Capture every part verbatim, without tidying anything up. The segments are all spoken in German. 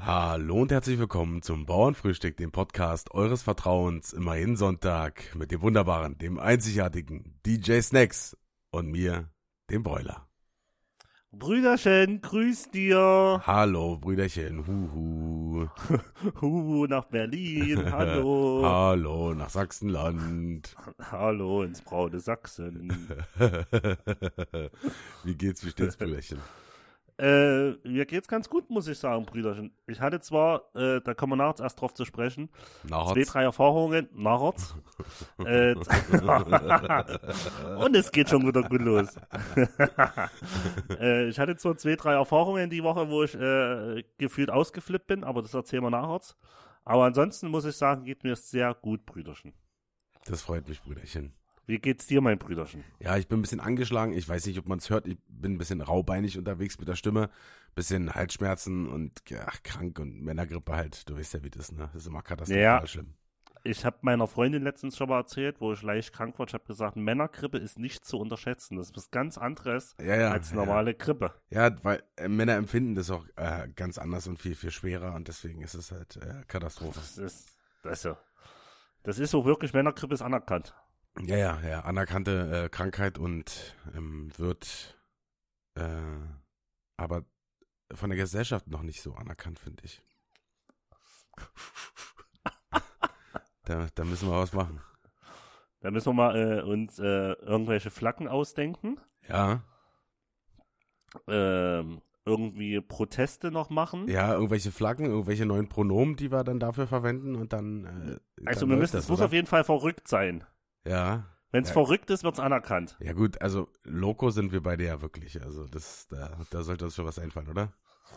Hallo und herzlich willkommen zum Bauernfrühstück, dem Podcast eures Vertrauens, immer jeden Sonntag mit dem wunderbaren, dem einzigartigen D J Snacks und mir, dem Broiler. Brüderchen, grüß dir. Hallo, Brüderchen, huhu. Huhu nach Berlin, hallo. Hallo, nach Sachsenland. Hallo ins braune Sachsen. Wie geht's, wie steht's, Brüderchen? Äh, mir geht's ganz gut, muss ich sagen, Brüderchen. Ich hatte zwar, äh, da kommen wir nachts erst drauf zu sprechen, Nachts. zwei, drei Erfahrungen, nachts. äh, und es geht schon wieder gut los. äh, ich hatte zwar zwei, drei Erfahrungen die Woche, wo ich äh, gefühlt ausgeflippt bin, aber das erzählen wir nachts. Aber ansonsten muss ich sagen, geht mir sehr gut, Brüderchen. Das freut mich, Brüderchen. Wie geht's dir, mein Brüderchen? Ja, ich bin ein bisschen angeschlagen. Ich weiß nicht, ob man es hört. Ich bin ein bisschen raubeinig unterwegs mit der Stimme. Bisschen Halsschmerzen und ach, krank und Männergrippe halt. Du weißt ja, wie das ist, ne? Das ist immer katastrophal Ja. schlimm. Ich habe meiner Freundin letztens schon mal erzählt, wo ich leicht krank war. Ich habe gesagt, Männergrippe ist nicht zu unterschätzen. Das ist was ganz anderes Ja, ja, als normale ja. Grippe. Ja, weil äh, Männer empfinden das auch äh, ganz anders und viel, viel schwerer. Und deswegen ist es halt äh, Katastrophe. Das ist, das ist so. Das ist so wirklich, Männergrippe ist anerkannt. Ja, ja, ja. Anerkannte äh, Krankheit und ähm, wird äh, aber von der Gesellschaft noch nicht so anerkannt, finde ich. Da, da müssen wir was machen. Da müssen wir mal äh, uns äh, irgendwelche Flaggen ausdenken. Ja, Ähm, irgendwie Proteste noch machen. ja, irgendwelche Flaggen, irgendwelche neuen Pronomen, die wir dann dafür verwenden und dann. Äh, also dann wir läuft müssen, das, es muss oder? auf jeden Fall verrückt sein. Ja. Wenn es Ja. verrückt ist, wird es anerkannt. Ja gut, also Loco sind wir beide ja wirklich. Also das, da, da sollte uns schon was einfallen, oder?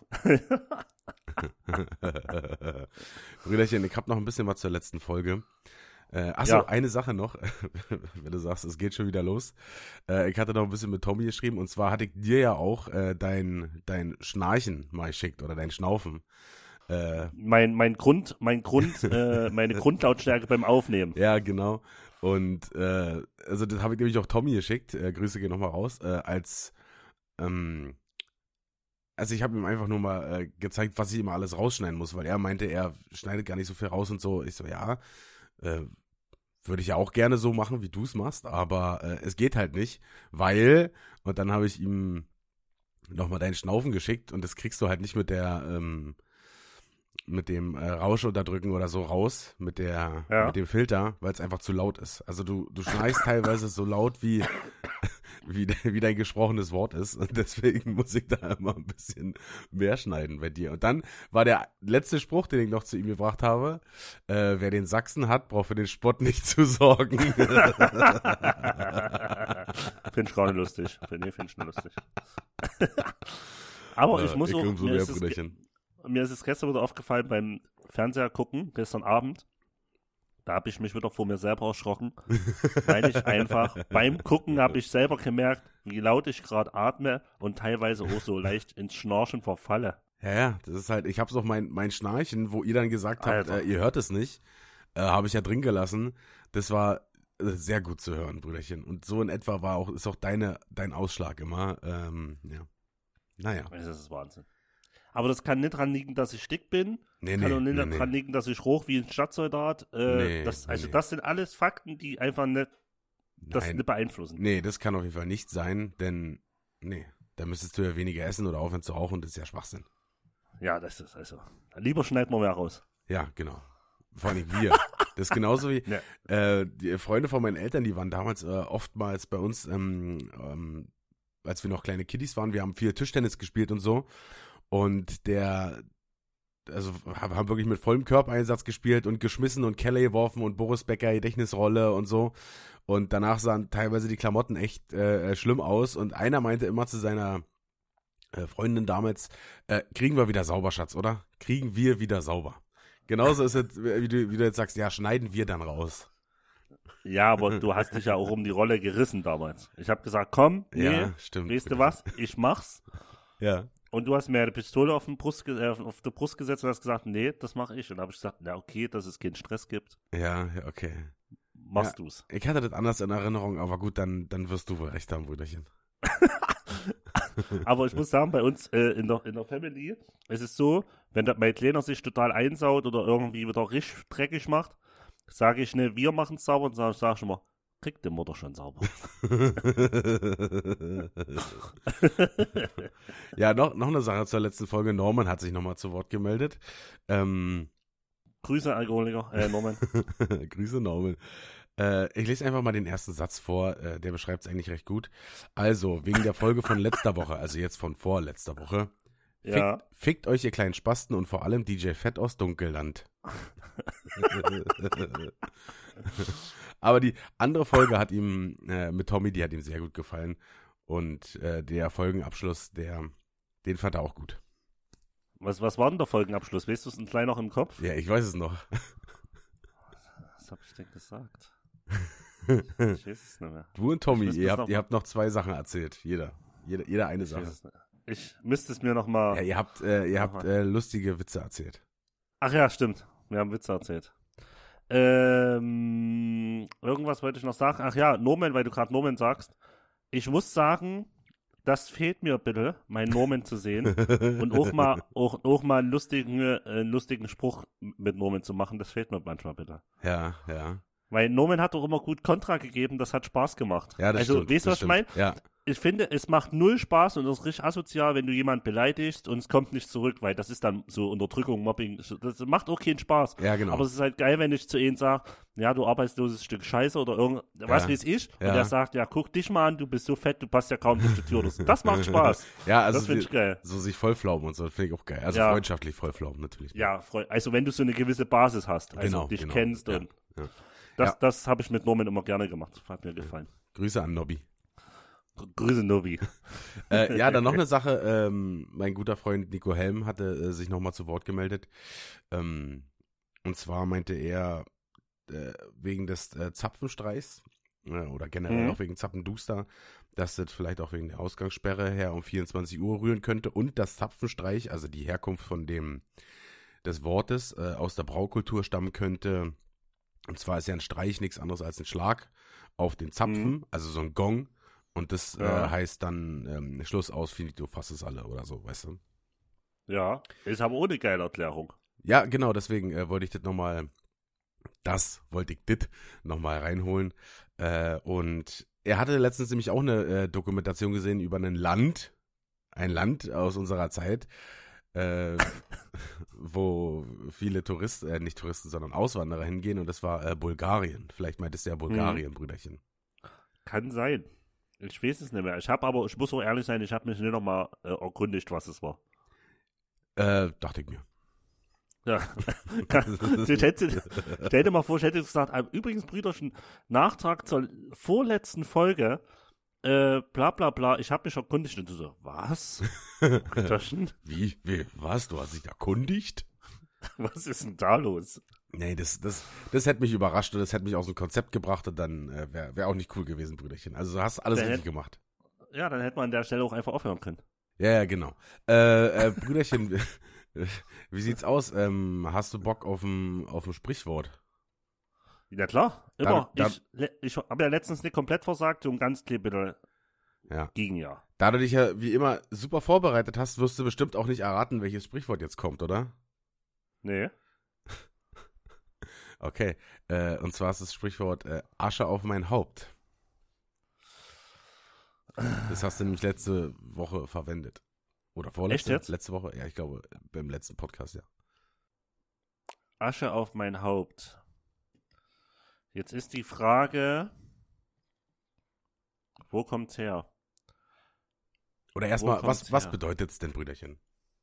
Brüderchen, ich habe noch ein bisschen was zur letzten Folge. Äh, achso, Ja. eine Sache noch, wenn du sagst, es geht schon wieder los. Äh, ich hatte noch ein bisschen mit Tommy geschrieben und zwar hatte ich dir ja auch äh, dein, dein Schnarchen mal geschickt oder dein Schnaufen. Äh, Mein, mein Grund, mein Grund, äh, meine Grundlautstärke beim Aufnehmen. ja, genau. Und äh, also das habe ich nämlich auch Tommy geschickt, äh, Grüße gehen nochmal raus, äh, als ähm, also ich habe ihm einfach nur mal äh, gezeigt, was ich immer alles rausschneiden muss, weil er meinte, er schneidet gar nicht so viel raus und so. Ich so, ja, äh, würde ich ja auch gerne so machen, wie du es machst, aber äh, es geht halt nicht, weil, und dann habe ich ihm nochmal deinen Schnaufen geschickt und das kriegst du halt nicht mit der, ähm, mit dem äh, Rauschunterdrücken oder so raus, mit der, Ja. mit dem Filter, weil es einfach zu laut ist. Also du, du schnarchst teilweise so laut, wie, wie, de, wie dein gesprochenes Wort ist und deswegen muss ich da immer ein bisschen mehr schneiden bei dir. Und dann war der letzte Spruch, den ich noch zu ihm gebracht habe, äh, wer den Sachsen hat, braucht für den Spott nicht zu sorgen. Finde ich gerade lustig. Nee, finde ich nur lustig. Aber ich Ja, muss ich auch, umso mir mehr, ist, es, Brüderchen. mir ist es gestern wieder aufgefallen beim Fernseher gucken, gestern Abend. Da habe ich mich wieder vor mir selber erschrocken, weil ich einfach beim Gucken habe ich selber gemerkt, wie laut ich gerade atme und teilweise auch so leicht ins Schnarchen verfalle. Ja, ja, das ist halt, ich hab's auch mein, mein Schnarchen, wo ihr dann gesagt habt, Alter. äh, ihr hört es nicht, äh, habe ich ja drin gelassen. Das war äh, sehr gut zu hören, Brüderchen. Und so in etwa war auch, ist auch deine, dein Ausschlag immer, ähm, ja. Naja. Das ist Wahnsinn. Aber das kann nicht dran liegen, dass ich dick bin. Nee, Kann nee, auch nicht nee, nee. dran liegen, dass ich hoch wie ein Stadtsoldat. Äh, Nee, das, also nee. das sind alles Fakten, die einfach nicht, das Nein. nicht beeinflussen. Nee, das kann auf jeden Fall nicht sein, denn, nee, da müsstest du ja weniger essen oder aufhören zu rauchen, das ist ja Schwachsinn. Ja, das ist also. Lieber schneiden wir mehr raus. Ja, genau. Vor allem wir. Das ist genauso wie Ja. äh, die Freunde von meinen Eltern, die waren damals äh, oftmals bei uns, ähm, ähm, als wir noch kleine Kiddies waren, wir haben viel Tischtennis gespielt und so. Und der, also haben haben wirklich mit vollem Körpereinsatz gespielt und geschmissen und Keller geworfen und Boris Becker Gedächtnisrolle und so. Und danach sahen teilweise die Klamotten echt äh, schlimm aus. Und einer meinte immer zu seiner äh, Freundin damals, äh, kriegen wir wieder sauber, Schatz, oder? Kriegen wir wieder sauber. Genauso ist es, wie du, wie du jetzt sagst, ja, schneiden wir dann raus. Ja, aber du hast dich ja auch um die Rolle gerissen damals. Ich habe gesagt, komm, nee, Ja, stimmt. weißt du was, ich mach's. Ja. Und du hast mir eine Pistole auf, den Brust, ge- äh, auf die Brust gesetzt und hast gesagt, nee, das mache ich. Und dann habe ich gesagt, na okay, dass es keinen Stress gibt, Ja, ja, okay. machst Ja. du's. Ich hatte das anders in Erinnerung, aber gut, dann, dann wirst du wohl recht haben, Brüderchen. Aber ich muss sagen, bei uns äh, in, der, in der Family ist es so, wenn der, mein Kleiner sich total einsaut oder irgendwie wieder richtig dreckig macht, sage ich, ne, wir machen es sauber und sage sag ich immer, kriegt die Mutter schon sauber. Ja, noch, noch eine Sache zur letzten Folge. Norman hat sich nochmal zu Wort gemeldet. Ähm, Grüße, Alkoholiker, äh, Norman. Grüße, Norman. Äh, ich lese einfach mal den ersten Satz vor, äh, der beschreibt es eigentlich recht gut. Also, wegen der Folge von letzter Woche, also jetzt von vorletzter Woche, fickt, Ja. fickt euch, ihr kleinen Spasten, und vor allem D J Fett aus Dunkelland. Aber die andere Folge hat ihm, äh, mit Tommy, die hat ihm sehr gut gefallen. Und äh, der Folgenabschluss, der, den fand er auch gut. Was, was war denn der Folgenabschluss? Weißt du es ein klein noch im Kopf? Ja, ich weiß es noch. Was hab ich denn gesagt? Ich weiß es nicht mehr. Du und Tommy, Ich müsste ihr es habt, noch- ihr habt noch zwei Sachen erzählt. Jeder. Jeder, jeder eine Ich, weiß Sache. es nicht. Ich müsste es mir noch mal... Ja, ihr habt, äh, ihr habt Aha. äh, lustige Witze erzählt. Ach ja, stimmt. Wir haben Witze erzählt. Ähm, irgendwas wollte ich noch sagen. Ach ja, Norman, weil du gerade Norman sagst. Ich muss sagen, das fehlt mir bitte, meinen Norman zu sehen. Und auch mal, auch, auch mal einen lustigen, äh, einen lustigen Spruch mit Norman zu machen. Das fehlt mir manchmal bitte. Ja, ja. Weil Norman hat doch immer gut Kontra gegeben, das hat Spaß gemacht. Ja, das also, stimmt. weißt du, das was ich meine? stimmt. Ja, Ich finde, es macht null Spaß und es ist richtig asozial, wenn du jemanden beleidigst und es kommt nicht zurück, weil das ist dann so Unterdrückung, Mobbing. Das macht auch keinen Spaß. ja, genau. Aber es ist halt geil, wenn ich zu ihnen sage, ja, du arbeitsloses Stück Scheiße oder irgend, was weiß ich. Und Ja. der sagt, ja, guck dich mal an, du bist so fett, du passt ja kaum durch die Tür. Oder so. Das macht Spaß. Ja, also das finde ich geil. so sich vollflaumen und so, finde ich auch geil. Also Ja. freundschaftlich vollflaumen natürlich. Ja, freu- also wenn du so eine gewisse Basis hast, also Genau, dich genau. kennst Ja, und ja. das, Ja. das habe ich mit Norman immer gerne gemacht. Hat mir gefallen. Grüße an Nobby. Grüße, Nobi. Äh, ja, dann noch eine Sache. Ähm, mein guter Freund Nico Helm hatte äh, sich nochmal zu Wort gemeldet. Ähm, und zwar meinte er, äh, wegen des äh, Zapfenstreichs äh, oder generell Mhm. auch wegen Zappenduster, dass das vielleicht auch wegen der Ausgangssperre her um vierundzwanzig Uhr rühren könnte und das Zapfenstreich, also die Herkunft von dem des Wortes, äh, aus der Braukultur stammen könnte. Und zwar ist ja ein Streich nichts anderes als ein Schlag auf den Zapfen, Mhm. also so ein Gong. Und das Ja. äh, heißt dann ähm, Schluss aus, finito, fass es alle oder so, weißt du? Ja, ist aber ohne geile Erklärung. Ja, genau, deswegen äh, wollte ich das nochmal, das wollte ich dit nochmal reinholen. Äh, und er hatte letztens nämlich auch eine äh, Dokumentation gesehen über ein Land, ein Land aus unserer Zeit, äh, wo viele Touristen, äh, nicht Touristen, sondern Auswanderer hingehen, und das war äh, Bulgarien. Vielleicht meintest du ja Bulgarien, Brüderchen. Kann sein. Ich weiß es nicht mehr. Ich habe aber, ich muss auch ehrlich sein, ich habe mich nicht nochmal äh, erkundigt, was es war. Äh, dachte ich mir. Ja. ich, hätte, stell dir mal vor, ich hätte gesagt, ah, übrigens, Brüderchen, Nachtrag zur vorletzten Folge, äh, bla bla bla, ich habe mich erkundigt. Und du so, was? Brüderchen? Wie, wie, was? Du hast dich erkundigt? Was ist denn da los? Nee, das, das, das hätte mich überrascht und das hätte mich aus dem Konzept gebracht und dann äh, wäre wär auch nicht cool gewesen, Brüderchen. Also du hast alles Der richtig hätt- gemacht. Ja, dann hätte man an der Stelle auch einfach aufhören können. Ja, ja, genau. Äh, äh, Brüderchen, wie sieht's aus? Ähm, hast du Bock auf ein, auf ein Sprichwort? Ja klar, immer. Da- da- ich le- ich habe ja letztens nicht komplett versagt, so ein ganz klein bisschen Ja. ging ja. Da du dich ja wie immer super vorbereitet hast, wirst du bestimmt auch nicht erraten, welches Sprichwort jetzt kommt, oder? Nee. Okay. Äh, und zwar ist das Sprichwort äh, Asche auf mein Haupt. Das hast du nämlich letzte Woche verwendet. Oder vorletzte? Echt jetzt? Letzte Woche? Ja, ich glaube, beim letzten Podcast, ja. Asche auf mein Haupt. Jetzt ist die Frage, wo kommt's her? Oder erstmal, kommt's was, was her? bedeutet's denn, Brüderchen?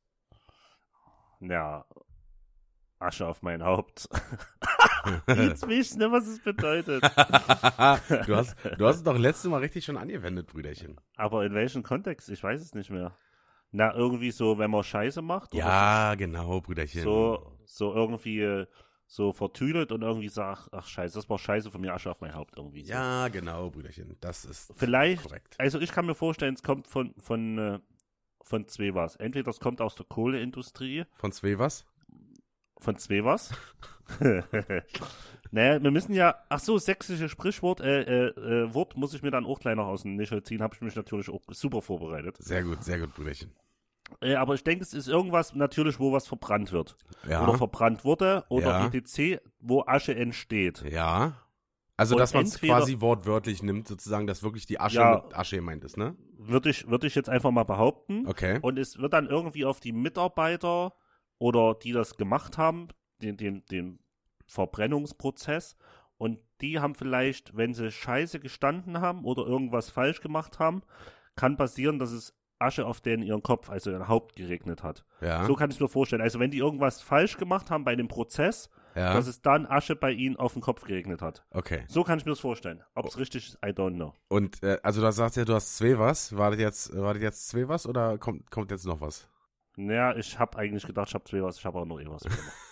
Ja, Asche auf mein Haupt. Jetzt weiß ich nicht, was es bedeutet. du, hast, du hast es doch letztes Mal richtig schon angewendet, Brüderchen. Aber in welchem Kontext? Ich weiß es nicht mehr. Na, irgendwie so, wenn man Scheiße macht? oder Ja, genau, Brüderchen. So, so irgendwie äh, so vertüdelt und irgendwie sagt, ach scheiße, das war Scheiße von mir, Asche auf mein Haupt irgendwie. So. Ja, genau, Brüderchen. Das ist Vielleicht, korrekt. also ich kann mir vorstellen, es kommt von, von, äh, von zwei was. Entweder es kommt aus der Kohleindustrie, Von zwei was? von zwei was. Naja, wir müssen ja, ach so, sächsische Sprichwort, äh, äh, äh, Wort muss ich mir dann auch gleich noch aus dem Nischel ziehen, habe ich mich natürlich auch super vorbereitet. Sehr gut, sehr gut, Brüderchen. Äh, aber ich denke, es ist irgendwas natürlich, wo was verbrannt wird. Ja. Oder verbrannt wurde oder Ja. et cetera, wo Asche entsteht. Ja. Also, Und dass man es entweder- quasi wortwörtlich nimmt, sozusagen, dass wirklich die Asche Ja. mit Asche gemeint ist, ne? Würde ich, würde ich jetzt einfach mal behaupten. Okay. Und es wird dann irgendwie auf die Mitarbeiter oder die das gemacht haben, den, den, den Verbrennungsprozess. Und die haben vielleicht, wenn sie scheiße gestanden haben oder irgendwas falsch gemacht haben, kann passieren, dass es Asche auf den ihren Kopf, also ihren Haupt geregnet hat. Ja. So kann ich mir vorstellen. Also wenn die irgendwas falsch gemacht haben bei dem Prozess, ja. dass es dann Asche bei ihnen auf den Kopf geregnet hat. Okay. So kann ich mir das vorstellen. Ob es richtig ist, I don't know. Und, äh, also, du sagst ja, du hast zwei was. War das jetzt, war das jetzt zwei was oder kommt, kommt jetzt noch was? Naja, ich habe eigentlich gedacht, ich habe zwei was, ich habe auch noch eh was.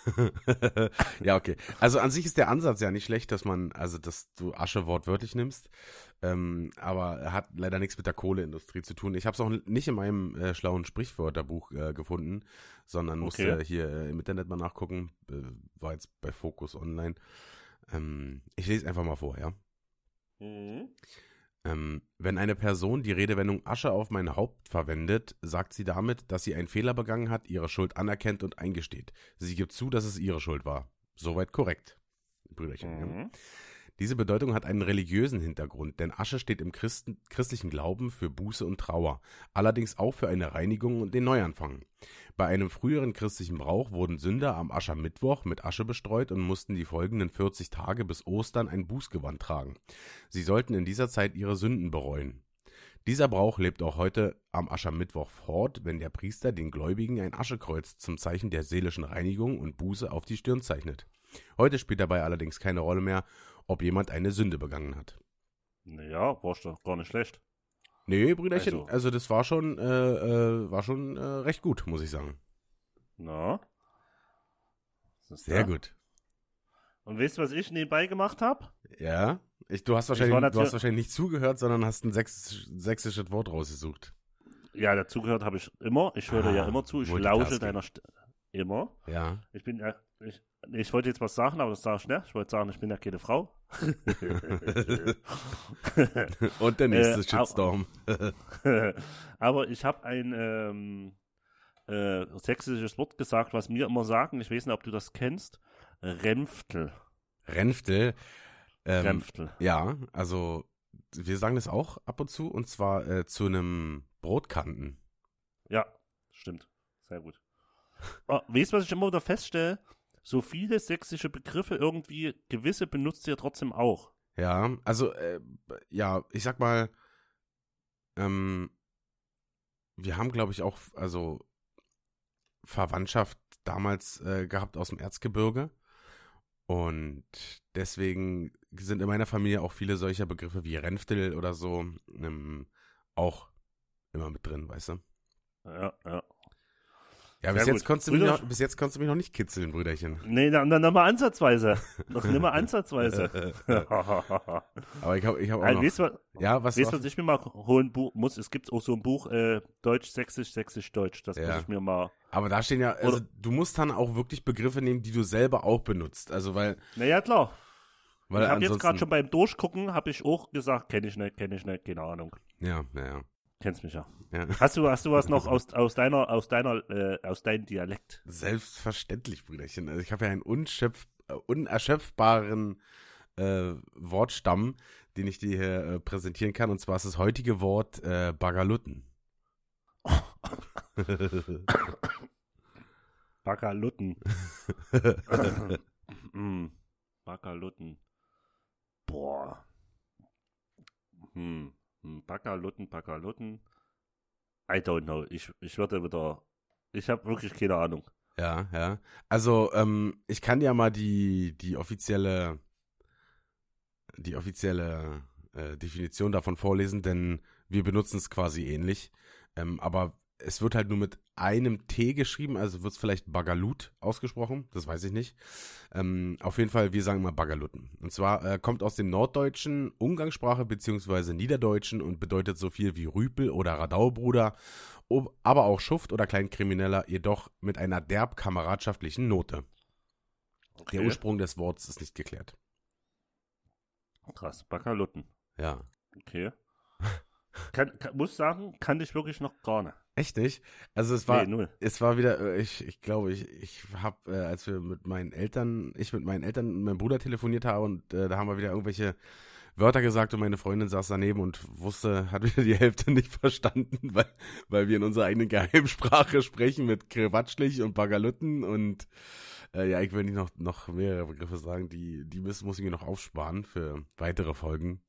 Ja, okay. Also an sich ist der Ansatz ja nicht schlecht, dass man, also dass du Asche wortwörtlich nimmst, ähm, aber er hat leider nichts mit der Kohleindustrie zu tun. Ich habe es auch nicht in meinem äh, schlauen Sprichwörterbuch äh, gefunden, sondern musste Okay. hier äh, im Internet mal nachgucken, äh, war jetzt bei Focus Online. Ähm, ich lese einfach mal vor, ja. Mhm. Ähm, wenn eine Person die Redewendung Asche auf mein Haupt verwendet, sagt sie damit, dass sie einen Fehler begangen hat, ihre Schuld anerkennt und eingesteht. Sie gibt zu, dass es ihre Schuld war. Soweit korrekt. Brüderchen. Ja. Mhm. Diese Bedeutung hat einen religiösen Hintergrund, denn Asche steht im Christen, christlichen Glauben für Buße und Trauer, allerdings auch für eine Reinigung und den Neuanfang. Bei einem früheren christlichen Brauch wurden Sünder am Aschermittwoch mit Asche bestreut und mussten die folgenden vierzig Tage bis Ostern ein Bußgewand tragen. Sie sollten in dieser Zeit ihre Sünden bereuen. Dieser Brauch lebt auch heute am Aschermittwoch fort, wenn der Priester den Gläubigen ein Aschekreuz zum Zeichen der seelischen Reinigung und Buße auf die Stirn zeichnet. Heute spielt dabei allerdings keine Rolle mehr, ob jemand eine Sünde begangen hat. Naja, war doch gar nicht schlecht. Nee, Brüderchen, also, Also. also das war schon, äh, äh, war schon äh, recht gut, muss ich sagen. Na? Was ist Sehr da? gut. Und weißt du, was ich nebenbei gemacht habe? Ja, ich, du, hast war wahrscheinlich, du natürlich- hast wahrscheinlich nicht zugehört, sondern hast ein sächsisch, sächsisches Wort rausgesucht. Ja, dazugehört habe ich immer. Ich höre Ah, ja immer zu. Ich Multitasking. lausche deiner Stimme. Immer. Ja. Ich bin ja. Ich, ich wollte jetzt was sagen, aber das sage ich nicht. Ich wollte sagen, ich bin ja keine Frau. Und der nächste Äh, Shitstorm. Aber ich habe ein ähm, äh, sächsisches Wort gesagt, was mir immer sagen, ich weiß nicht, ob du das kennst, Renftel. Renftel. Ähm, Renftel. Ja, also wir sagen das auch ab und zu, und zwar äh, zu einem Brotkanten. Ja, stimmt. Sehr gut. Oh, weißt du, was ich immer wieder feststelle? So viele sächsische Begriffe irgendwie, gewisse benutzt ihr trotzdem auch. Ja, also, äh, ja, ich sag mal, ähm, wir haben, glaube ich, auch, also Verwandtschaft damals äh, gehabt aus dem Erzgebirge. Und deswegen sind in meiner Familie auch viele solcher Begriffe wie Renftel oder so ähm, auch immer mit drin, weißt du? Ja, ja. Ja, bis Sehr jetzt, gut. konntest du mich Brüder- noch, bis jetzt konntest du mich noch nicht kitzeln, Brüderchen. Nee, dann, dann mal ansatzweise. Noch nimmer ansatzweise. Aber ich habe ich hab auch Also, noch... weißt du, was- Ja, was, weißt du, was was ich mir mal holen bu- muss? Es gibt auch so ein Buch, äh, Deutsch, Sächsisch, Sächsisch, Deutsch. Das Ja. muss ich mir mal. Aber da stehen ja, also Oder- du musst dann auch wirklich Begriffe nehmen, die du selber auch benutzt. Also weil, Naja, klar. weil ich habe jetzt ansonsten, gerade schon beim Durchgucken, habe ich auch gesagt, kenne ich nicht, kenne ich nicht, keine Ahnung. Ja, ja, ja. Kennst mich ja. ja. Hast du, hast du was noch aus, aus deiner, aus deiner, äh, aus deinem Dialekt? Selbstverständlich, Brüderchen. Also ich habe ja einen unschöpf, äh, unerschöpfbaren äh, Wortstamm, den ich dir hier äh, präsentieren kann. Und zwar ist das heutige Wort äh, Bagalutten. Bagalutten. mm, Bagalutten. Boah. Hm. hm, Bagalutten, Bagalutten. I don't know. Ich, ich würde wieder. Ich habe wirklich keine Ahnung. Ja, ja. Also, ähm, ich kann ja mal die, die offizielle, die offizielle äh, Definition davon vorlesen, denn wir benutzen es quasi ähnlich. Ähm, aber es wird halt nur mit einem T geschrieben, also wird es vielleicht Bagalut ausgesprochen, das weiß ich nicht. Ähm, auf jeden Fall, wir sagen mal Bagalutten. Und zwar äh, kommt aus dem Norddeutschen, Umgangssprache beziehungsweise Niederdeutschen und bedeutet so viel wie Rüpel oder Radaubruder, ob, aber auch Schuft oder Kleinkrimineller, jedoch mit einer derb kameradschaftlichen Note. Der Okay. Ursprung des Wortes ist nicht geklärt. Krass, Bakalutten. Ja. Okay. Kann, kann, muss sagen, kannte ich wirklich noch gar nicht. Echt nicht? Also es war, Nee, null. es war wieder, äh, ich, ich glaube, ich, ich habe, äh, als wir mit meinen Eltern, ich mit meinen Eltern und meinem Bruder telefoniert habe und äh, da haben wir wieder irgendwelche Wörter gesagt und meine Freundin saß daneben und wusste, hat wieder die Hälfte nicht verstanden, weil, weil wir in unserer eigenen Geheimsprache sprechen mit Quatschlich und Bagalutten und äh, ja, ich will nicht noch, noch mehrere Begriffe sagen, die, die müssen, muss ich mir noch aufsparen für weitere Folgen.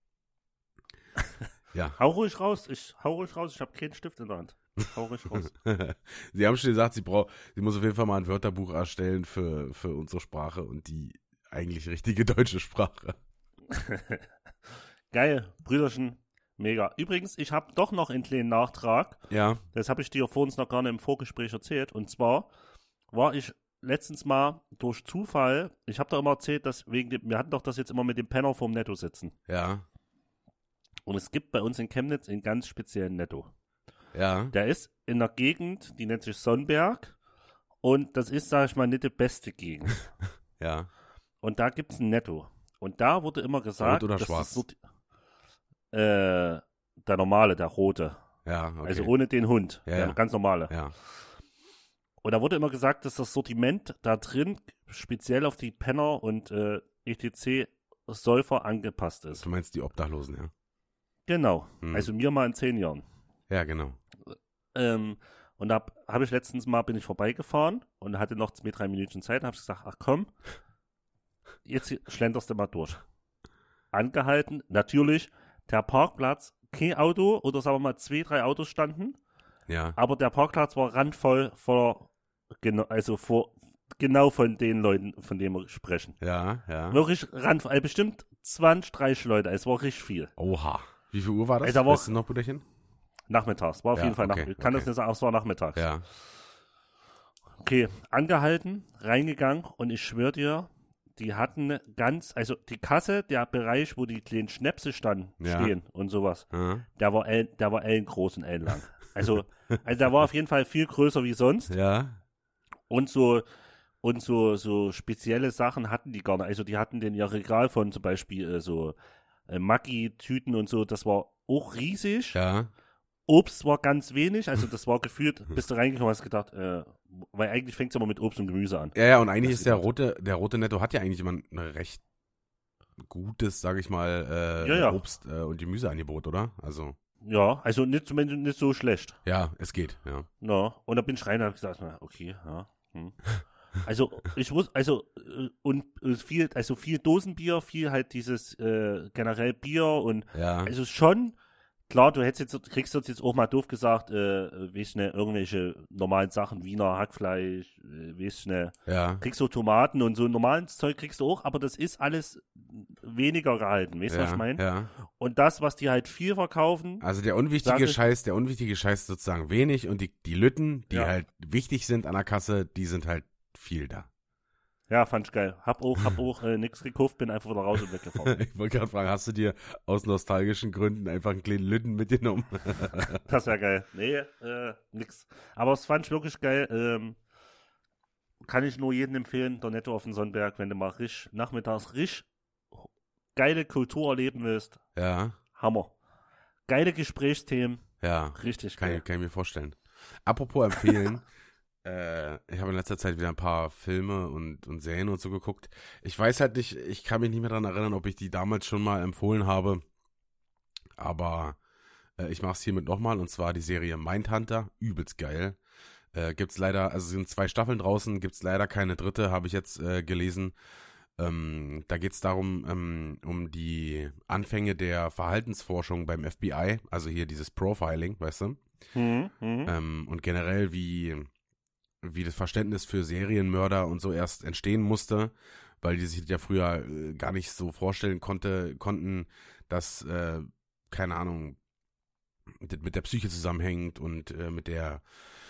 Ja. Hau ruhig raus, ich hau ruhig raus, ich habe keinen Stift in der Hand. Hau ruhig raus. Sie haben schon gesagt, sie braucht, sie muss auf jeden Fall mal ein Wörterbuch erstellen für, für unsere Sprache und die eigentlich richtige deutsche Sprache. Geil, Brüderchen, mega. Übrigens, ich habe doch noch einen kleinen Nachtrag. Ja. Das habe ich dir vorhin noch gar nicht im Vorgespräch erzählt. Und zwar war ich letztens mal durch Zufall, ich habe da immer erzählt, dass wegen dem, wir hatten doch das jetzt immer mit dem Penner vorm Netto sitzen. Ja. Und es gibt bei uns in Chemnitz einen ganz speziellen Netto. Ja. Der ist in der Gegend, die nennt sich Sonnberg. Und das ist, sage ich mal, nicht die beste Gegend. Ja. Und da gibt es ein Netto. Und da wurde immer gesagt, Rot oder dass schwarz? das so, äh, der normale, der rote. Ja, okay. Also ohne den Hund, Ja, der ja. ganz normale. Ja. Und da wurde immer gesagt, dass das Sortiment da drin speziell auf die Penner und äh, et cetera-Säufer angepasst ist. Du meinst die Obdachlosen, ja? Genau, Hm. also mir mal in zehn Jahren. Ja, genau. Ähm, und da habe ich letztens mal, bin ich vorbeigefahren und hatte noch zwei, drei Minuten Zeit, habe ich gesagt, ach komm, jetzt schlenderst du mal durch. Angehalten, natürlich, der Parkplatz, kein Auto oder sagen wir mal zwei, drei Autos standen, Ja. aber der Parkplatz war randvoll vor, genau, also vor, genau von den Leuten, von denen wir sprechen. Ja, ja. Wirklich randvoll, also bestimmt zwanzig, dreißig Leute, es war richtig viel. Oha. Wie viel Uhr war das? Ey, da war- Weißt du noch, Brüderchen? Nachmittags, war auf Ja, jeden Fall okay, nachmittags. Ich kann okay. das nicht sagen, aber es war nachmittags. Ja. Okay, angehalten, reingegangen und ich schwöre dir, die hatten ganz, also die Kasse, der Bereich, wo die kleinen Schnäpse standen, Ja. stehen und sowas, Ja. der war, El, der war ellengroß und ellenlang. Also, also der war auf jeden Fall viel größer wie sonst Ja. und so und so, so spezielle Sachen hatten die gar nicht. Also die hatten den ihr Regal von zum Beispiel äh, so äh, Maggi-Tüten und so, das war auch riesig. Ja. Obst war ganz wenig, also das war gefühlt, bist du reingekommen, hast gedacht, äh, weil eigentlich fängt es immer mit Obst und Gemüse an. Ja, ja, und eigentlich Das ist der geht rote, der rote Netto hat ja eigentlich immer ein recht gutes, sag ich mal, äh, Ja, ja. Obst- äh, und Gemüseangebot, oder? Also, Ja, also nicht, zumindest nicht so schlecht. ja, es geht, ja. Ja, und da bin ich rein und habe gesagt, na, okay, ja. Hm. Also ich wusste, also äh, und äh, viel, also viel Dosenbier, viel halt dieses äh, generell Bier und Ja. also schon, klar, du hättest jetzt, kriegst jetzt, jetzt auch mal doof gesagt, äh, weißt du, ne, irgendwelche normalen Sachen, Wiener Hackfleisch, äh, weißt du, ne, Ja. kriegst du Tomaten und so normales Zeug kriegst du auch, aber das ist alles weniger gehalten, weißt du, was Ja, ich meine? ja. Und das, was die halt viel verkaufen, Also der unwichtige Sag ich- Scheiß, der unwichtige Scheiß ist sozusagen wenig und die, die Lütten, die Ja. halt wichtig sind an der Kasse, die sind halt viel da. ja, fand ich geil. Hab auch, hab auch äh, nix gekauft, bin einfach wieder raus und weggefahren. Ich wollte gerade fragen, hast du dir aus nostalgischen Gründen einfach einen kleinen Lütten mitgenommen? Das wäre geil. Nee, äh, nix. Aber es fand ich wirklich geil. Ähm, kann ich nur jedem empfehlen, der Netto auf den Sonnenberg, wenn du mal richtig nachmittags richtig geile Kultur erleben willst. Ja, Hammer. Geile Gesprächsthemen. ja, Richtig kann, geil. ich- kann ich mir vorstellen. Apropos empfehlen, äh, ich habe in letzter Zeit wieder ein paar Filme und, und Serien und so geguckt. Ich weiß halt nicht, ich kann mich nicht mehr daran erinnern, ob ich die damals schon mal empfohlen habe, aber äh, ich mache es hiermit nochmal, und zwar die Serie Mindhunter, übelst geil. Äh, gibt's leider, also es sind zwei Staffeln draußen, gibt's leider keine dritte, habe ich jetzt äh, gelesen. Ähm, da geht's darum, ähm, um die Anfänge der Verhaltensforschung beim F B I, also hier dieses Profiling, weißt du? Mhm, mhm. Ähm, und generell, wie, wie das Verständnis für Serienmörder und so erst entstehen musste, weil die sich ja früher äh, gar nicht so vorstellen konnte, konnten, dass, äh, keine Ahnung, das mit der Psyche zusammenhängt und äh, mit der,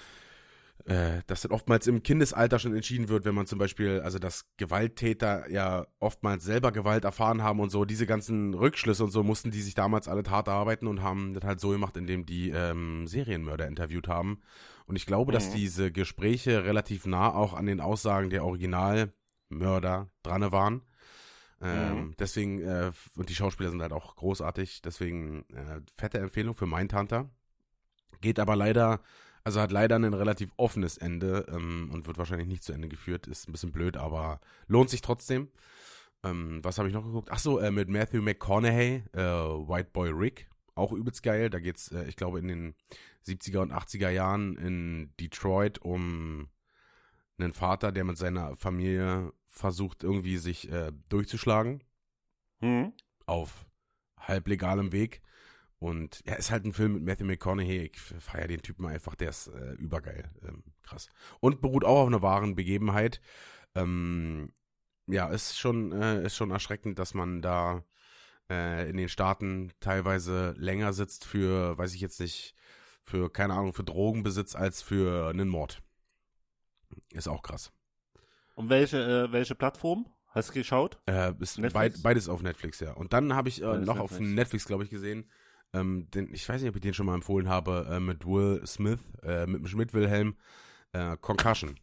äh, dass das oftmals im Kindesalter schon entschieden wird, wenn man zum Beispiel, also dass Gewalttäter ja oftmals selber Gewalt erfahren haben und so, diese ganzen Rückschlüsse und so mussten die sich damals alle hart erarbeiten und haben das halt so gemacht, indem die ähm, Serienmörder interviewt haben. Und ich glaube, dass Mhm. diese Gespräche relativ nah auch an den Aussagen der Originalmörder dran waren. Ähm, Mhm. Deswegen, äh, und die Schauspieler sind halt auch großartig, deswegen äh, fette Empfehlung für Mindhunter. Geht aber leider, also hat leider ein relativ offenes Ende ähm, und wird wahrscheinlich nicht zu Ende geführt. Ist ein bisschen blöd, aber lohnt sich trotzdem. Ähm, was habe ich noch geguckt? Achso, äh, mit Matthew McConaughey, äh, White Boy Rick. Auch übelst geil. Da geht's, äh, ich glaube, in den siebziger und achtziger Jahren in Detroit um einen Vater, der mit seiner Familie versucht, irgendwie sich äh, durchzuschlagen. Mhm. Auf halblegalem Weg. Und ja, ist halt ein Film mit Matthew McConaughey. Ich feiere den Typen einfach, der ist äh, übergeil. Ähm, krass. Und beruht auch auf einer wahren Begebenheit. Ähm, ja, ist schon, äh, ist schon erschreckend, dass man da äh, in den Staaten teilweise länger sitzt für, weiß ich jetzt nicht, für, keine Ahnung, für Drogenbesitz als für einen Mord. Ist auch krass. Und welche, äh, welche Plattform? Hast du geschaut? Äh, ist Netflix? beid, beides auf Netflix, ja. Und dann habe ich äh, Beides noch Netflix. auf Netflix, glaube ich, gesehen, ähm, den, ich weiß nicht, ob ich den schon mal empfohlen habe, äh, mit Will Smith, äh, mit dem Schmidt-Wilhelm, äh, Concussion.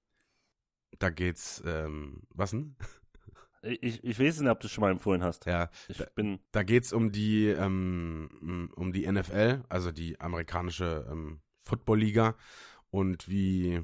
Da geht's, ähm, was denn? Ich, ich weiß nicht, ob du es schon mal empfohlen hast. Ja, Ich da, bin. da geht's um die, ähm, um die N F L, also die amerikanische ähm, Football-Liga und wie,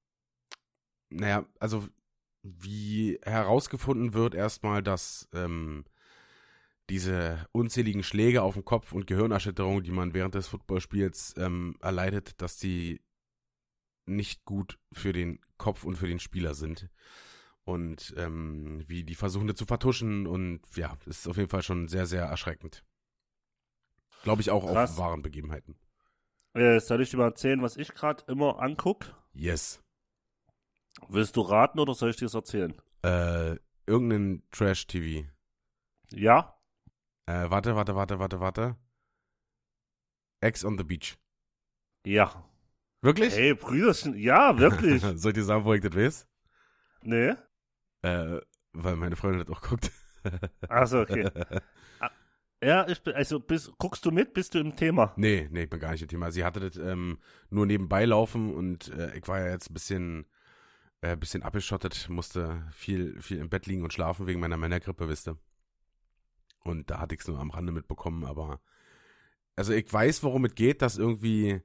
naja, also wie herausgefunden wird erstmal, dass ähm, diese unzähligen Schläge auf den Kopf und Gehirnerschütterungen, die man während des Footballspiels ähm, erleidet, dass die nicht gut für den Kopf und für den Spieler sind. Und ähm, wie die versuchen, das zu vertuschen. Und ja, das ist auf jeden Fall schon sehr, sehr erschreckend. Glaube ich auch Krass. auf wahren Begebenheiten. Äh, soll ich dir mal erzählen, was ich gerade immer angucke? Yes. Willst du raten oder soll ich dir das erzählen? Äh, irgendein Trash-T V. Ja? Äh, warte, warte, warte, warte, warte. Ex on the Beach. Ja. Wirklich? Hey, Brüderchen, ja, wirklich. Soll ich dir sagen, wo ich das weiß? Nee? Äh, weil meine Freundin das auch guckt. Achso, okay. Ja, ich bin, also bist, guckst du mit, bist du im Thema? Nee, nee, ich bin gar nicht im Thema. Sie hatte das ähm, nur nebenbei laufen und äh, ich war ja jetzt ein bisschen, äh, bisschen abgeschottet, musste viel, viel im Bett liegen und schlafen wegen meiner Männergrippe, wisst ihr. Und da hatte ich es nur am Rande mitbekommen, aber also ich weiß, worum es geht, dass irgendwie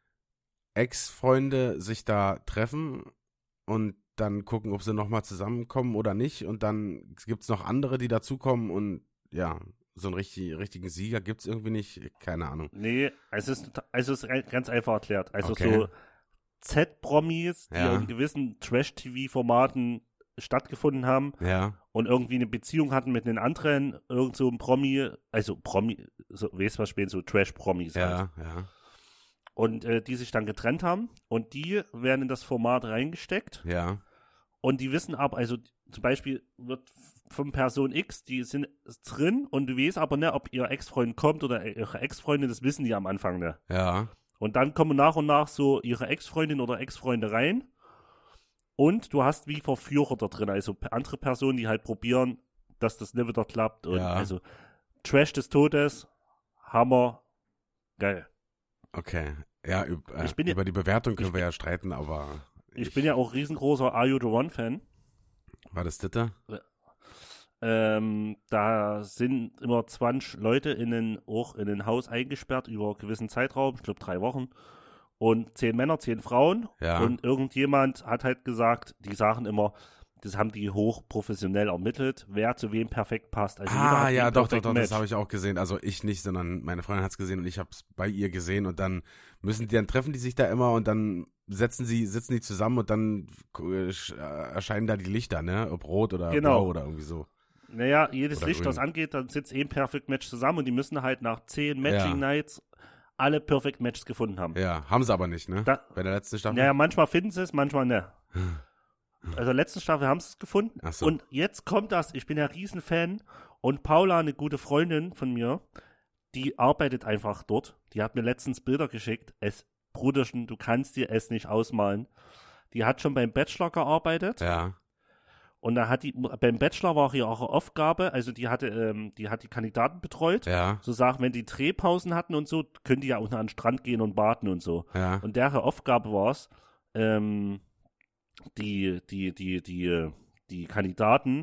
Ex-Freunde sich da treffen und dann gucken, ob sie nochmal zusammenkommen oder nicht. Und dann gibt es noch andere, die dazukommen und ja, so einen richtig, richtigen Sieger gibt es irgendwie nicht. Keine Ahnung. Nee, also es ist, tota- also es ist ganz einfach erklärt. Also Okay. so Z-Promis, die Ja. in gewissen Trash-T V-Formaten stattgefunden haben Ja, und irgendwie eine Beziehung hatten mit einem anderen, irgend so ein Promi, also Promi, so, weißt du was spielen, so Trash-Promis halt. ja, ja, Und äh, die sich dann getrennt haben und die werden in das Format reingesteckt ja, und die wissen aber, also zum Beispiel wird von Person X, die sind drin und du weißt aber nicht, ob ihr Ex-Freund kommt oder ihre Ex-Freundin, das wissen die am Anfang nicht. ja, Und dann kommen nach und nach so ihre Ex-Freundin oder Ex-Freunde rein und du hast wie Verführer da drin, also andere Personen, die halt probieren, dass das nicht wieder klappt. Und Ja. also Trash des Todes, Hammer, geil. okay. Ja, üb, äh, Ich bin ja- über die Bewertung können ich wir ja streiten, aber Ich bin ja auch riesengroßer Are You the One-Fan. war das Ditte? Ähm, da sind immer zwanzig Leute in ein, auch in ein Haus eingesperrt über einen gewissen Zeitraum, ich glaube drei Wochen. Und zehn Männer, zehn Frauen. Ja. Und irgendjemand hat halt gesagt, die sagen immer, das haben die hochprofessionell ermittelt, wer zu wem perfekt passt. Also jeder Ah, hat ja, ein doch, doch, Perfect doch, das Match. habe ich auch gesehen. Also ich nicht, sondern meine Freundin hat es gesehen und ich habe es bei ihr gesehen und dann müssen die, dann treffen die sich da immer und dann setzen sie, sitzen die zusammen und dann äh, erscheinen da die Lichter, ne? Ob rot oder Genau. blau oder irgendwie so. Naja, jedes Oder Licht, grün. das angeht, dann sitzt eh ein Perfect Match zusammen und die müssen halt nach zehn Matching Ja. Nights alle Perfect Matches gefunden haben. Ja, haben sie aber nicht, ne? Da, Bei der letzten Staffel. naja, manchmal finden sie es, manchmal ne. Also letzte Staffel haben sie es gefunden. Ach so. Und jetzt kommt das, ich bin ja Riesenfan und Paula, eine gute Freundin von mir, die arbeitet einfach dort. Die hat mir letztens Bilder geschickt. Es, Bruderchen, du kannst dir es nicht ausmalen. Die hat schon beim Bachelor gearbeitet. Ja, Und da hat die, beim Bachelor war ihre Aufgabe, also die hatte, ähm, die hat die Kandidaten betreut. ja, So sagen, wenn die Drehpausen hatten und so, können die ja auch an den Strand gehen und baden und so. ja, Und deren Aufgabe war es, ähm, die, die, die, die, die Kandidaten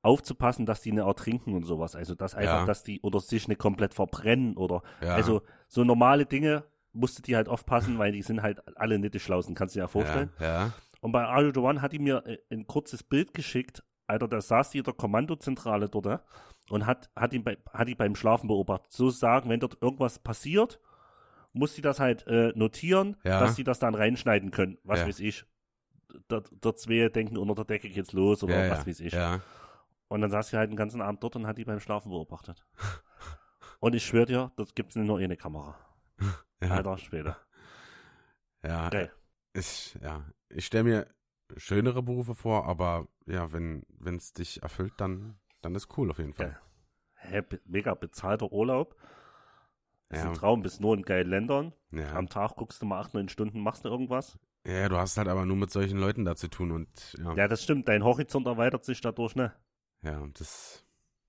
aufzupassen, dass die nicht ertrinken und sowas. Also dass einfach, Ja. dass die oder sich nicht komplett verbrennen oder Ja. also so normale Dinge musste die halt aufpassen, weil die sind halt alle nicht die Schlausten, kannst du dir ja vorstellen. Ja, ja. Und bei Are You The One hat die mir äh, ein kurzes Bild geschickt, Alter, da saß die in der Kommandozentrale dort äh, und hat, hat, ihn bei, hat die beim Schlafen beobachtet. So sagen, wenn dort irgendwas passiert, muss die das halt äh, notieren, Ja. dass die das dann reinschneiden können. Was Ja. weiß ich. Dort, dort zwei denken, unter der Decke geht's los oder ja, was ja. weiß ich. Ja. Und dann saß sie halt den ganzen Abend dort und hat die beim Schlafen beobachtet. Und ich schwöre dir, dort gibt's nur eine Kamera. Ja. Alter Schwede. Ja. Geil. Ich, ja. Ich stelle mir schönere Berufe vor, aber ja, wenn es dich erfüllt, dann, dann ist cool auf jeden Fall. Geil. Hä, be- mega bezahlter Urlaub. Das ist Ja. ein Traum, bist nur in geilen Ländern. Ja. Am Tag guckst du mal acht, neun Stunden, machst du irgendwas. Ja, du hast halt aber nur mit solchen Leuten da zu tun und ja, Ja, das stimmt. Dein Horizont erweitert sich dadurch, ne? ja, das,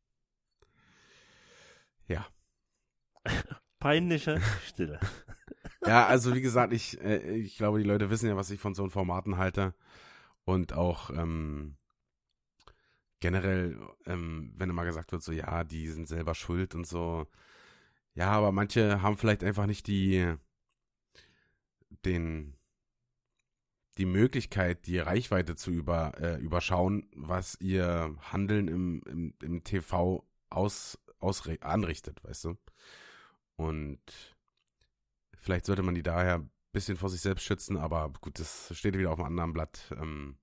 ja. Peinliche Stille. Ja, also wie gesagt, ich, äh, ich glaube, die Leute wissen ja, was ich von so Formaten halte und auch ähm, generell, ähm, wenn immer gesagt wird, so ja, die sind selber schuld und so. Ja, aber manche haben vielleicht einfach nicht die, den, die Möglichkeit, die Reichweite zu über, äh, überschauen, was ihr Handeln im, im, im T V aus, ausre- anrichtet, weißt du? Und vielleicht sollte man die daher ein bisschen vor sich selbst schützen, aber gut, das steht wieder auf einem anderen Blatt. Ähm,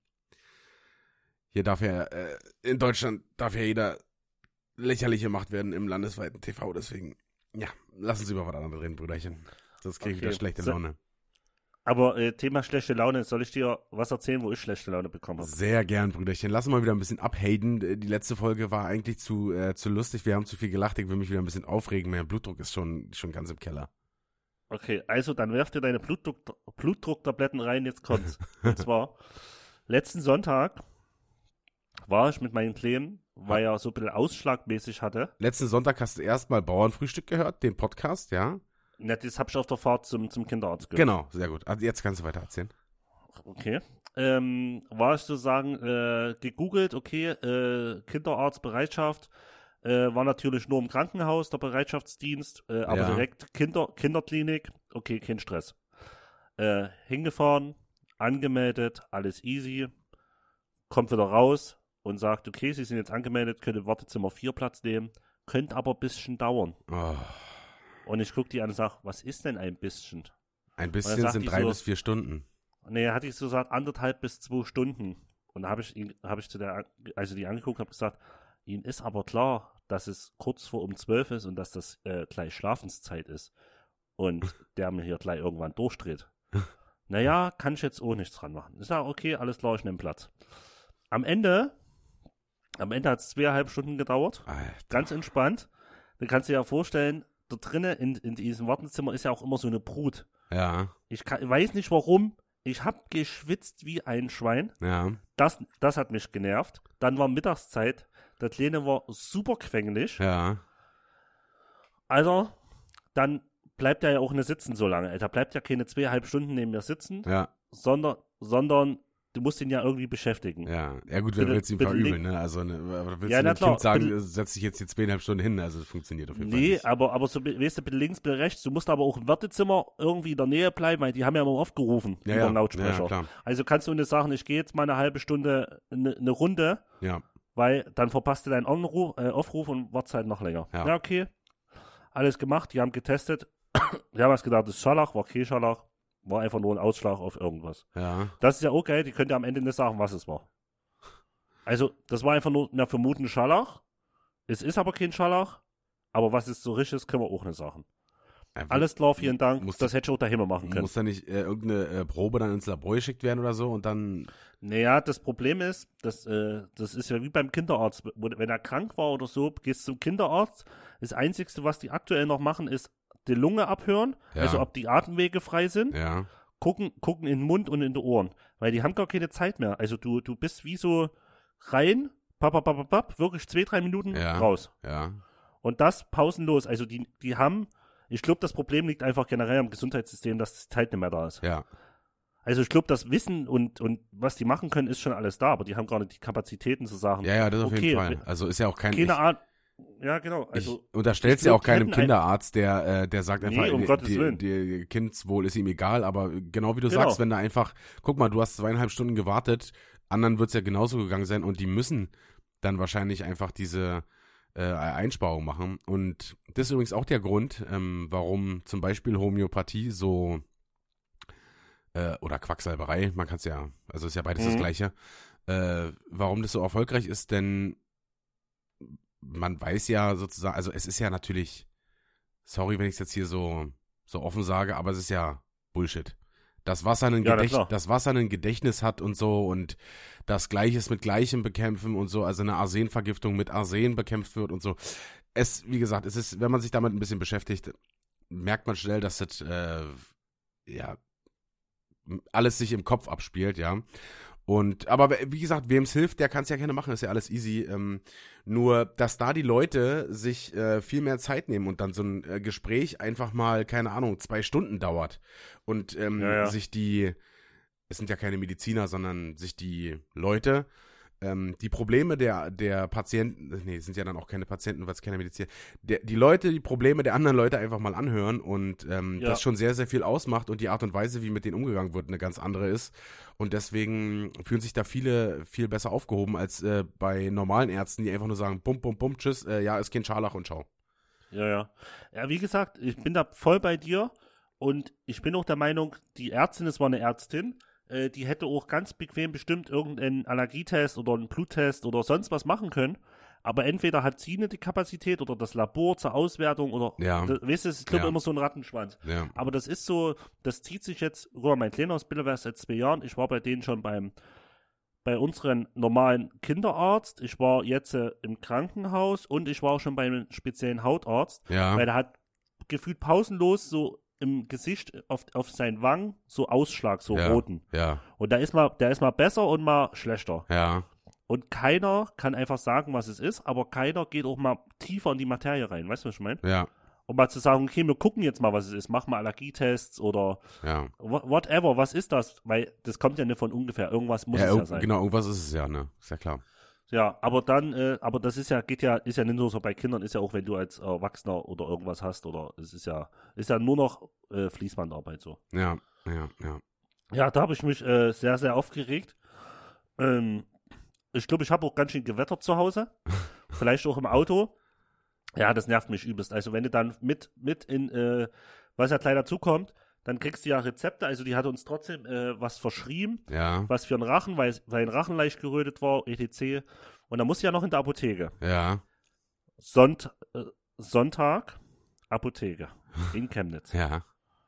hier darf ja, äh, in Deutschland darf ja jeder lächerlich gemacht werden im landesweiten T V, deswegen, ja, lass uns über was anderes reden, Brüderchen. Sonst kriege ich Okay. wieder schlechte So- Laune. Aber äh, Thema schlechte Laune, soll ich dir was erzählen, wo ich schlechte Laune bekommen habe? Sehr gern, Brüderchen. Lass uns mal wieder ein bisschen abhaten. Die letzte Folge war eigentlich zu, äh, zu lustig. Wir haben zu viel gelacht. Ich will mich wieder ein bisschen aufregen. Mein Blutdruck ist schon, schon ganz im Keller. Okay, also dann werf dir deine Blutdruck, Blutdrucktabletten rein, jetzt kommt's. Und zwar, letzten Sonntag war ich mit meinen Kleinen, weil er so ein bisschen ausschlagmäßig hatte. Letzten Sonntag hast du erstmal Bauernfrühstück gehört, den Podcast, ja? Ja, das hab ich auf der Fahrt zum, zum Kinderarzt gehört. Genau, sehr gut. Also jetzt kannst du weiter erzählen. Okay. Ähm, war ich sozusagen äh, gegoogelt, okay, äh, Kinderarztbereitschaft, äh, war natürlich nur im Krankenhaus, der Bereitschaftsdienst, äh, aber Ja. direkt Kinder, Kinderklinik, okay, kein Stress. Äh, hingefahren, angemeldet, alles easy, kommt wieder raus und sagt, okay, Sie sind jetzt angemeldet, könnt im Wartezimmer vier Platz nehmen, könnte aber ein bisschen dauern. Oh, Und ich gucke die an und sage, was ist denn ein bisschen? ein Und bisschen dann sagt sind die drei so- bis vier Stunden. Nee, hatte ich so gesagt, anderthalb bis zwei Stunden. Und da habe ich ihn, habe ich zu der, also die angeguckt, habe gesagt, Ihnen ist aber klar, dass es kurz vor um zwölf ist und dass das äh, gleich Schlafenszeit ist. Und der mir hier gleich irgendwann durchdreht. Naja, kann ich jetzt auch nichts dran machen. Ich sage, okay, alles klar, ich nehme Platz. Am Ende, am Ende hat es zweieinhalb Stunden gedauert. Alter. Ganz entspannt. Dann kannst du dir ja vorstellen, da drinnen in, in diesem Wartezimmer ist ja auch immer so eine Brut. Ja, Ich kann, weiß nicht warum. Ich habe geschwitzt wie ein Schwein. ja, Das, das hat mich genervt. Dann war Mittagszeit. Der Kleine war super quengelig. ja. Also, dann bleibt er ja auch nicht sitzen so lange. Da bleibt ja keine zweieinhalb Stunden neben mir sitzen, Ja, sondern, sondern du musst ihn ja irgendwie beschäftigen. ja. Ja gut, wer Bitte- will es ihm bitte verübeln, ne? Also, ne, aber willst Ja, du na dem klar, Kind sagen, bitte- setz dich jetzt hier zweieinhalb Stunden hin? Also, das funktioniert auf jeden Fall Nee, nicht. aber, aber so, weißt du, bitte links, bitte rechts. Du musst aber auch im Wartezimmer irgendwie in der Nähe bleiben, weil die haben ja immer aufgerufen Ja, über ja, den Lautsprecher. ja, klar. Also kannst du nicht sagen, ich gehe jetzt mal eine halbe Stunde eine ne Runde, Ja, weil dann verpasst du deinen Anruf, äh, Aufruf und wartest halt noch länger. Ja. Ja. okay. Alles gemacht, die haben getestet. Die haben was gedacht, das ist Scharlach, war kein Scharlach, war einfach nur ein Ausschlag auf irgendwas. ja. Das ist ja okay, die könnt ja am Ende nicht sagen, was es war. Also, das war einfach nur eine vermuten Scharlach. Es ist aber kein Scharlach, aber was es so richtig ist, können wir auch nicht sagen. Ja, Alles klar, vielen Dank. Muss das hätte ich auch daheim machen können. Muss da nicht äh, irgendeine äh, Probe dann ins Labor geschickt werden oder so und dann. Naja, das Problem ist, das, äh, das ist ja wie beim Kinderarzt. Wo- Wenn er krank war oder so, gehst zum Kinderarzt. Das Einzige, was die aktuell noch machen, ist die Lunge abhören, Ja. also ob die Atemwege frei sind, Ja, gucken, gucken in den Mund und in die Ohren. Weil die haben gar keine Zeit mehr. Also du, du bist wie so rein, papp, papp, papp, papp, wirklich zwei, drei Minuten Ja. raus. ja. Und das pausenlos. Also die, die haben, ich glaube, das Problem liegt einfach generell am Gesundheitssystem, dass die Zeit nicht mehr da ist. Ja. Also ich glaube, das Wissen und, und was die machen können, ist schon alles da, aber die haben gar nicht die Kapazitäten zu sagen. Ja, ja, das auf okay, jeden Fall. Also ist ja auch kein... Keine ich, Ahnung. Ja, genau. Also, ich unterstell's ich ja glaub, auch keinem die hätten ein- Kinderarzt, der, äh, der sagt einfach, Nee, um die, Gottes die, Willen. die Kindswohl ist ihm egal, aber genau wie du Genau. sagst, wenn da einfach, guck mal, du hast zweieinhalb Stunden gewartet, anderen wird's ja genauso gegangen sein und die müssen dann wahrscheinlich einfach diese äh, Einsparung machen. Und das ist übrigens auch der Grund, ähm, warum zum Beispiel Homöopathie so äh, oder Quacksalberei, man kann es ja, also ist ja beides Mhm. das Gleiche, äh, warum das so erfolgreich ist, denn man weiß ja sozusagen, also es ist ja natürlich, sorry, wenn ich es jetzt hier so, so offen sage, aber es ist ja Bullshit. Das Wasser, ein Ja, na Gedächt, klar. das Wasser ein Gedächtnis hat und so und das Gleiches mit Gleichem bekämpfen und so, also eine Arsenvergiftung mit Arsen bekämpft wird und so. Es, wie gesagt, es ist, wenn man sich damit ein bisschen beschäftigt, merkt man schnell, dass das, äh, ja, alles sich im Kopf abspielt, ja. Und, aber wie gesagt, wem es hilft, der kann es ja gerne machen, ist ja alles easy. Ähm, nur, dass da die Leute sich äh, viel mehr Zeit nehmen und dann so ein äh, Gespräch einfach mal, keine Ahnung, zwei Stunden dauert und ähm, Ja, ja. sich die, es sind ja keine Mediziner, sondern sich die Leute ähm, die Probleme der, der Patienten, nee, sind ja dann auch keine Patienten, weil es keine Mediziner, der, die Leute, die Probleme der anderen Leute einfach mal anhören und ähm, Ja. das schon sehr, sehr viel ausmacht und die Art und Weise, wie mit denen umgegangen wird, eine ganz andere ist. Und deswegen fühlen sich da viele viel besser aufgehoben als äh, bei normalen Ärzten, die einfach nur sagen, bum, bum, bum, tschüss, äh, ja, ist kein Scharlach und ciao. Ja, ja. Ja, wie gesagt, ich bin da voll bei dir und ich bin auch der Meinung, die Ärztin, es war eine Ärztin, äh, die hätte auch ganz bequem bestimmt irgendeinen Allergietest oder einen Bluttest oder sonst was machen können, aber entweder hat sie nicht die Kapazität oder das Labor zur Auswertung oder, Ja. das, weißt du, es ist glaube Ja. immer so ein Rattenschwanz. Ja, Aber das ist so, das zieht sich jetzt, guck mal, mein kleiner Ausbilder war seit zwei Jahren, ich war bei denen schon beim bei unseren normalen Kinderarzt, ich war jetzt äh, im Krankenhaus und ich war auch schon bei einem speziellen Hautarzt, ja, weil der hat gefühlt pausenlos so im Gesicht auf, auf seinen Wangen so Ausschlag, so ja, roten. ja, Und da ist mal, der ist mal besser und mal schlechter. ja, Und keiner kann einfach sagen, was es ist, aber keiner geht auch mal tiefer in die Materie rein. Weißt du, was ich meine? ja, Um mal zu sagen, okay, wir gucken jetzt mal, was es ist. Mach mal Allergietests oder ja. wha- whatever, was ist das? Weil das kommt ja nicht von ungefähr. Irgendwas muss ja, es ja irg- sein. Genau, irgendwas ist es ja, ne? Ist ja klar. Ja, aber dann, äh, aber das ist ja, geht ja, ist ja nicht nur so bei Kindern, ist ja auch, wenn du als Erwachsener oder irgendwas hast oder es ist ja, ist ja nur noch äh, Fließbandarbeit so. Ja, ja, ja. Ja, da habe ich mich äh, sehr, sehr aufgeregt. Ähm, ich glaube, ich habe auch ganz schön gewettert zu Hause. Vielleicht auch im Auto. Ja, das nervt mich übelst. Also wenn du dann mit, mit in, äh, was ja gleich dazu kommt, dann kriegst du ja Rezepte. Also die hat uns trotzdem äh, was verschrieben, Ja, was für einen Rachen, weil, weil ein Rachen leicht gerötet war, et cetera. Und dann musst du ja noch in der Apotheke. ja, Sonnt, äh, Sonntag, Apotheke in Chemnitz. ja.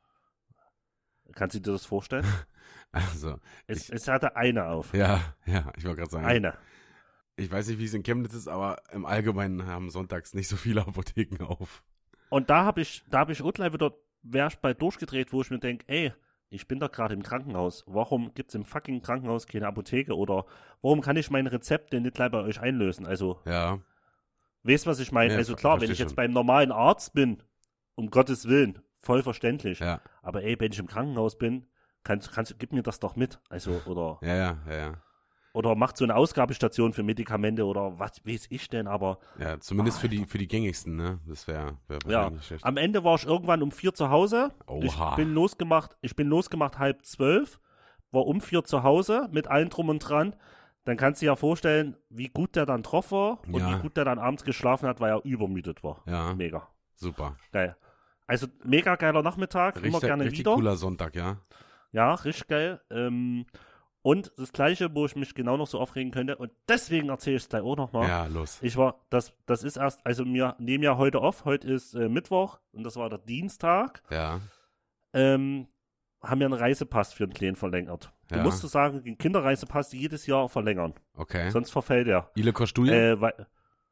Kannst du dir das vorstellen? Also, Es, Ich- es hatte eine auf. ja, ja, ich wollte gerade sagen. Eine. Ich weiß nicht, wie es in Chemnitz ist, aber im Allgemeinen haben sonntags nicht so viele Apotheken auf. Und da habe ich, da habe ich auch gleich wieder, wär ich bei durchgedreht, wo ich mir denke, ey, ich bin doch gerade im Krankenhaus. Warum gibt es im fucking Krankenhaus keine Apotheke? Oder warum kann ich mein Rezept denn nicht gleich bei euch einlösen? Also, Ja, weißt du, was ich meine? Ja, Also ver- klar, wenn versteh ich jetzt schon. beim normalen Arzt bin, um Gottes Willen, voll verständlich. ja, Aber ey, wenn ich im Krankenhaus bin, kannst, kannst, gib mir das doch mit. Also, oder, ja, ja, ja, ja. oder macht so eine Ausgabestation für Medikamente oder was weiß ich denn, aber Ja, zumindest Ah, für die für die gängigsten, ne? Das wäre wär ja, wahrscheinlich nicht schlecht. am Ende war ich irgendwann um vier zu Hause. Ich Oha. bin losgemacht, ich bin losgemacht halb zwölf, war um vier zu Hause mit allem drum und dran. Dann kannst du dir ja vorstellen, wie gut der dann drauf war und Ja. wie gut der dann abends geschlafen hat, weil er übermüdet war. Ja, Mega. super. Geil. Also mega geiler Nachmittag, immer Richtig, gerne richtig wieder. cooler Sonntag, ja. Ja, richtig geil. Ähm, und das Gleiche, wo ich mich genau noch so aufregen könnte, und deswegen erzähle ich es gleich auch nochmal. Ja, los. Ich war, das, das ist erst, also wir nehmen ja heute auf, heute ist äh, Mittwoch und das war der Dienstag, Ja, ähm, haben wir einen Reisepass für den Kleinen verlängert. Du Ja. musst du sagen, den Kinderreisepass jedes Jahr verlängern, okay. sonst verfällt er. Ile Kostuje? Äh, weil,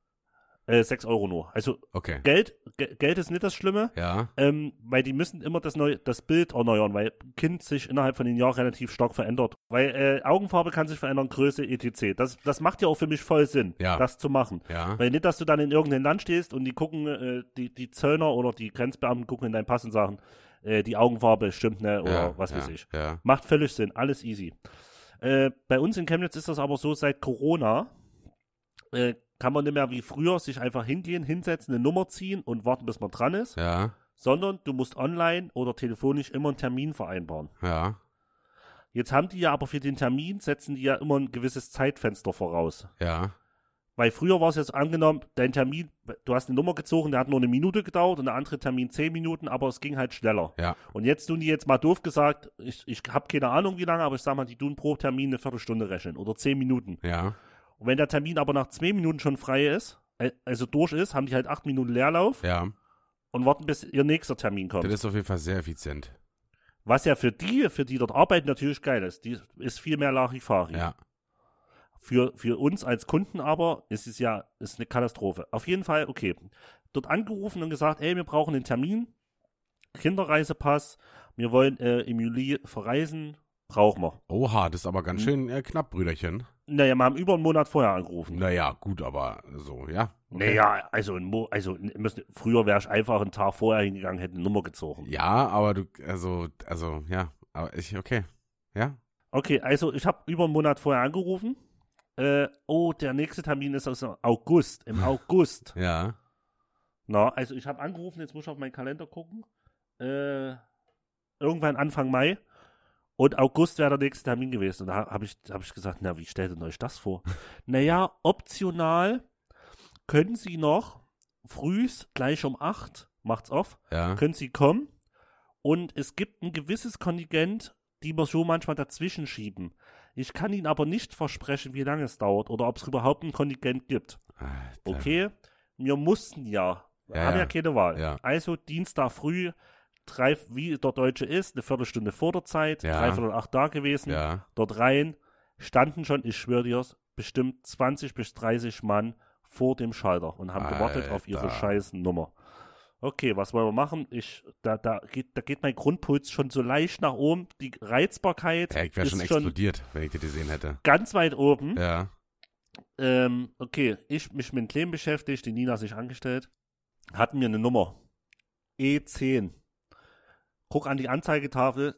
äh, sechs Euro nur. Also Okay. Geld, Ge- Geld ist nicht das Schlimme, Ja, ähm, weil die müssen immer das, neu, das Bild erneuern, weil Kind sich innerhalb von den Jahren relativ stark verändert. Weil äh, Augenfarbe kann sich verändern, Größe, et cetera. Das, das macht ja auch für mich voll Sinn, Ja. das zu machen. ja, Weil nicht, dass du dann in irgendeinem Land stehst und die gucken, äh, die, die Zöllner oder die Grenzbeamten gucken in deinen Pass und sagen, äh, die Augenfarbe stimmt nicht oder ja, was ja, weiß ich. Ja. Macht völlig Sinn, alles easy. Äh, bei uns in Chemnitz ist das aber so, seit Corona äh, kann man nicht mehr wie früher sich einfach hingehen, hinsetzen, eine Nummer ziehen und warten, bis man dran ist, Ja. sondern du musst online oder telefonisch immer einen Termin vereinbaren. Ja. Jetzt haben die ja aber für den Termin, setzen die ja immer ein gewisses Zeitfenster voraus. Ja. Weil früher war es jetzt angenommen, dein Termin, du hast eine Nummer gezogen, der hat nur eine Minute gedauert und der andere Termin zehn Minuten, aber es ging halt schneller. Ja. Und jetzt tun die jetzt mal doof gesagt, ich, ich habe keine Ahnung wie lange, aber ich sag mal, die tun pro Termin eine Viertelstunde rechnen oder zehn Minuten. Ja. Und wenn der Termin aber nach zwei Minuten schon frei ist, also durch ist, haben die halt acht Minuten Leerlauf Ja. und warten, bis ihr nächster Termin kommt. Das ist auf jeden Fall sehr effizient. Was ja für die, für die dort arbeiten, natürlich geil ist. Die ist viel mehr Larifari. Ja. Für, für uns als Kunden aber ist es ja ist eine Katastrophe. Auf jeden Fall, okay. Dort angerufen und gesagt, ey, wir brauchen einen Termin, Kinderreisepass, wir wollen äh, im Juli verreisen, brauchen wir. Oha, das ist aber ganz Hm. schön äh, knapp, Brüderchen. Naja, wir haben über einen Monat vorher angerufen. Naja, gut, aber so, ja. Okay. Naja, also, ein Mo also müssen, früher wäre ich einfach einen Tag vorher hingegangen, hätte eine Nummer gezogen. Ja, aber du, also, also, ja, aber ich, okay. Ja? Okay, also ich habe über einen Monat vorher angerufen. Äh, oh, der nächste Termin ist aus August, im August. Ja. Na, also ich habe angerufen, jetzt muss ich auf meinen Kalender gucken. Äh, irgendwann Anfang Mai. Und August wäre der nächste Termin gewesen. Und da habe ich, hab ich gesagt, na, wie stellt ihr euch das vor? Naja, optional können Sie noch frühs, gleich um acht, macht's auf, Ja. können Sie kommen. Und es gibt ein gewisses Kontingent, die wir so manchmal dazwischen schieben. Ich kann Ihnen aber nicht versprechen, wie lange es dauert oder ob es überhaupt ein Kontingent gibt. Alter. Okay, wir mussten ja, wir Ja, haben ja ja. keine Wahl. Ja. Also Dienstag früh, drei, wie der Deutsche ist, eine Viertelstunde vor der Zeit, Ja. dreiviertel acht da gewesen, Ja. dort rein, standen schon, ich schwöre dir, bestimmt zwanzig bis dreißig Mann vor dem Schalter und haben gewartet auf ihre Alter. scheiß Nummer. Okay, was wollen wir machen? Ich, da, da, geht, da geht mein Grundpuls schon so leicht nach oben. Die Reizbarkeit Ja, ich wäre ist schon schon explodiert, wenn ich das gesehen hätte. ganz weit oben. Ja. Ähm, okay, ich mich mit dem Claim beschäftigt, die Nina sich angestellt, hatten mir eine Nummer. E zehn. Guck an die Anzeigetafel.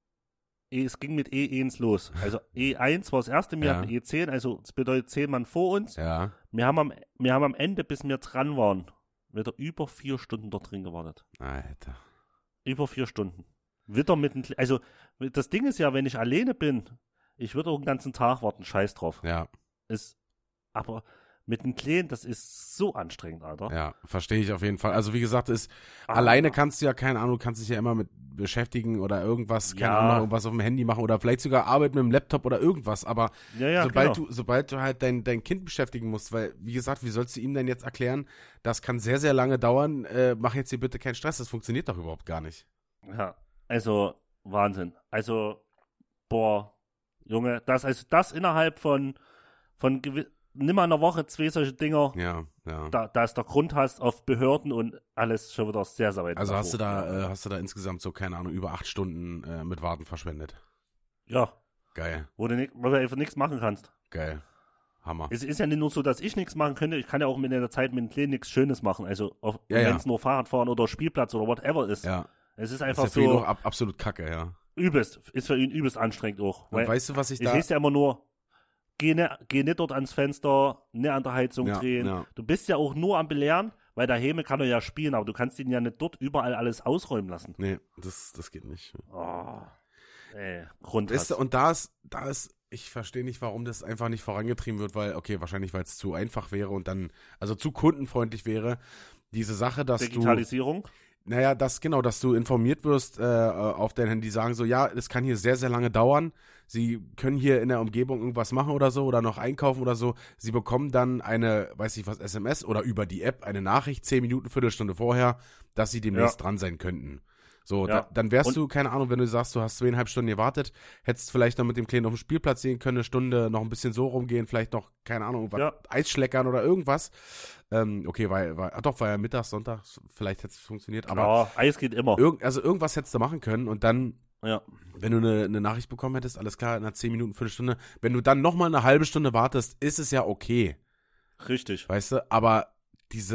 E, es ging mit E eins los. Also E eins war das erste, wir Ja. hatten E zehn, also das bedeutet zehn Mann vor uns. Ja. Wir haben am, wir haben am Ende, bis wir dran waren, wieder über vier Stunden dort drin gewartet. Alter. Über vier Stunden. Wieder mit dem, Kle- also das Ding ist ja, wenn ich alleine bin, ich würde auch den ganzen Tag warten, scheiß drauf. Ja. Ist, aber mit dem Kleinen, das ist so anstrengend, Alter. Ja, verstehe ich auf jeden Fall. Also wie gesagt, ist Ah. alleine kannst du ja, keine Ahnung, kannst dich ja immer mit beschäftigen oder irgendwas, keine Ja. Ahnung, irgendwas auf dem Handy machen oder vielleicht sogar arbeiten mit dem Laptop oder irgendwas, aber Ja, ja, sobald genau. du, sobald du halt dein, dein Kind beschäftigen musst, weil, wie gesagt, wie sollst du ihm denn jetzt erklären, das kann sehr, sehr lange dauern, äh, mach jetzt hier bitte keinen Stress, das funktioniert doch überhaupt gar nicht. Ja, also Wahnsinn. Also, boah, Junge, das, also das innerhalb von, von gewi- nimmer einer Woche zwei solche Dinger, Ja, ja. da, da ist der Grund hast auf Behörden und alles schon wieder sehr, sehr weit Also nach hast du oben. da, äh, hast du da insgesamt so, keine Ahnung, über acht Stunden äh, mit Warten verschwendet. Ja, Geil, wo du, ni- wo du einfach nichts machen kannst. geil. Hammer. Es ist ja nicht nur so, dass ich nichts machen könnte, ich kann ja auch in der Zeit mit dem Kleinen nichts Schönes machen. Also, auf- Ja, wenn ja. es nur Fahrradfahren oder Spielplatz oder whatever ist. Ja, Es ist das einfach ist ja für ihn so auch ab, absolut kacke, ja. übelst, ist für ihn übelst anstrengend auch. Und Weil weißt du, was ich es da... heißt ja immer nur, geh nicht, geh nicht dort ans Fenster, nicht an der Heizung Ja, drehen. ja. Du bist ja auch nur am Belehren, weil der Häme kann er ja spielen, aber du kannst ihn ja nicht dort überall alles ausräumen lassen. Nee, das, das geht nicht. Oh, ey, Grund Weißt du, und da ist, da ist, ich verstehe nicht, warum das einfach nicht vorangetrieben wird, weil, okay, wahrscheinlich, weil es zu einfach wäre und dann, also zu kundenfreundlich wäre, diese Sache, dass du, Digitalisierung. naja, das, genau, dass du informiert wirst äh, auf dein Handy, sagen so, ja, es kann hier sehr, sehr lange dauern, sie können hier in der Umgebung irgendwas machen oder so oder noch einkaufen oder so, sie bekommen dann eine, weiß ich was, S M S oder über die App eine Nachricht, zehn Minuten, Viertelstunde vorher, dass sie demnächst Ja. dran sein könnten. So, Ja. da, dann wärst Und- du, keine Ahnung, wenn du sagst, du hast zweieinhalb Stunden gewartet, hättest vielleicht noch mit dem Kleinen auf dem Spielplatz gehen können, eine Stunde noch ein bisschen so rumgehen, vielleicht noch, keine Ahnung, was, Ja. Eisschleckern oder irgendwas. Ähm, okay, war, war, ah, doch, war ja Mittag, Sonntag, vielleicht hätte es funktioniert, aber Ja, Eis geht immer. irgend, also irgendwas hättest du machen können und dann, Ja. wenn du eine, eine Nachricht bekommen hättest, alles klar, in einer zehn Minuten, Viertelstunde, wenn du dann nochmal eine halbe Stunde wartest, ist es ja okay, Richtig. weißt du, aber diese,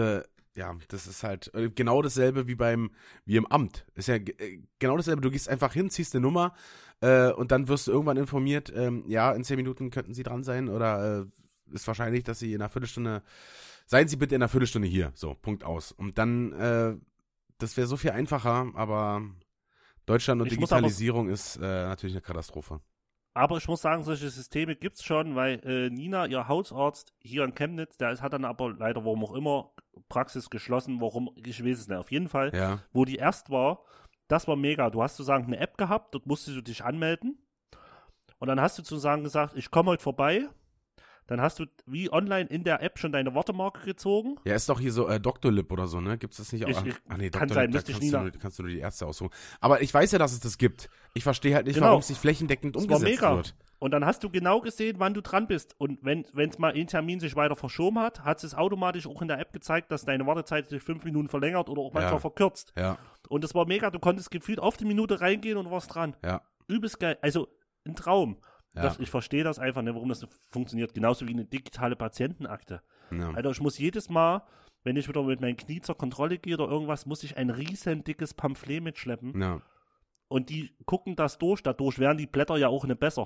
ja, das ist halt äh, genau dasselbe wie beim, wie im Amt. Ist ja äh, genau dasselbe. Du gehst einfach hin, ziehst eine Nummer äh, und dann wirst du irgendwann informiert, ähm, ja, in zehn Minuten könnten Sie dran sein oder äh, ist wahrscheinlich, dass Sie in einer Viertelstunde, seien Sie bitte in einer Viertelstunde hier. So, Punkt aus. Und dann, äh, das wäre so viel einfacher, aber Deutschland und Ich muss Digitalisierung ist äh, natürlich eine Katastrophe. Aber ich muss sagen, solche Systeme gibt es schon, weil äh, Nina, ihr Hausarzt hier in Chemnitz, der ist, hat dann aber leider, warum auch immer, Praxis geschlossen, warum, ich weiß es nicht. Auf jeden Fall, Ja, wo die erst war, das war mega. Du hast sozusagen eine App gehabt, dort musstest du dich anmelden und dann hast du sozusagen gesagt, ich komme heute vorbei. Dann hast du wie online in der App schon deine Wortemarke gezogen. ja, ist doch hier so äh, Doctolib oder so, ne? Gibt es das nicht auch? Ich, ich, Ach nee, kann Doctolib, sein, da müsste ich kannst, nie du nach. nur, kannst du nur die Ärzte aussuchen. Aber ich weiß ja, dass es das gibt. Ich verstehe halt nicht, Genau. warum es nicht flächendeckend Das war umgesetzt mega. wird. Und dann hast du genau gesehen, wann du dran bist. Und wenn es mal ein Termin sich weiter verschoben hat, hat es automatisch auch in der App gezeigt, dass deine Wartezeit sich fünf Minuten verlängert oder auch manchmal Ja. verkürzt. Ja, Und das war mega. Du konntest gefühlt auf die Minute reingehen und warst dran. ja, Übelst geil. Also ein Traum. ja. Das, ich verstehe das einfach nicht, warum das funktioniert. Genauso wie eine digitale Patientenakte. ja. Alter, ich muss jedes Mal, wenn ich wieder mit meinem Knie zur Kontrolle gehe oder irgendwas, muss ich ein riesen dickes Pamphlet mitschleppen. ja. Und die gucken das durch. Dadurch werden die Blätter ja auch nicht besser.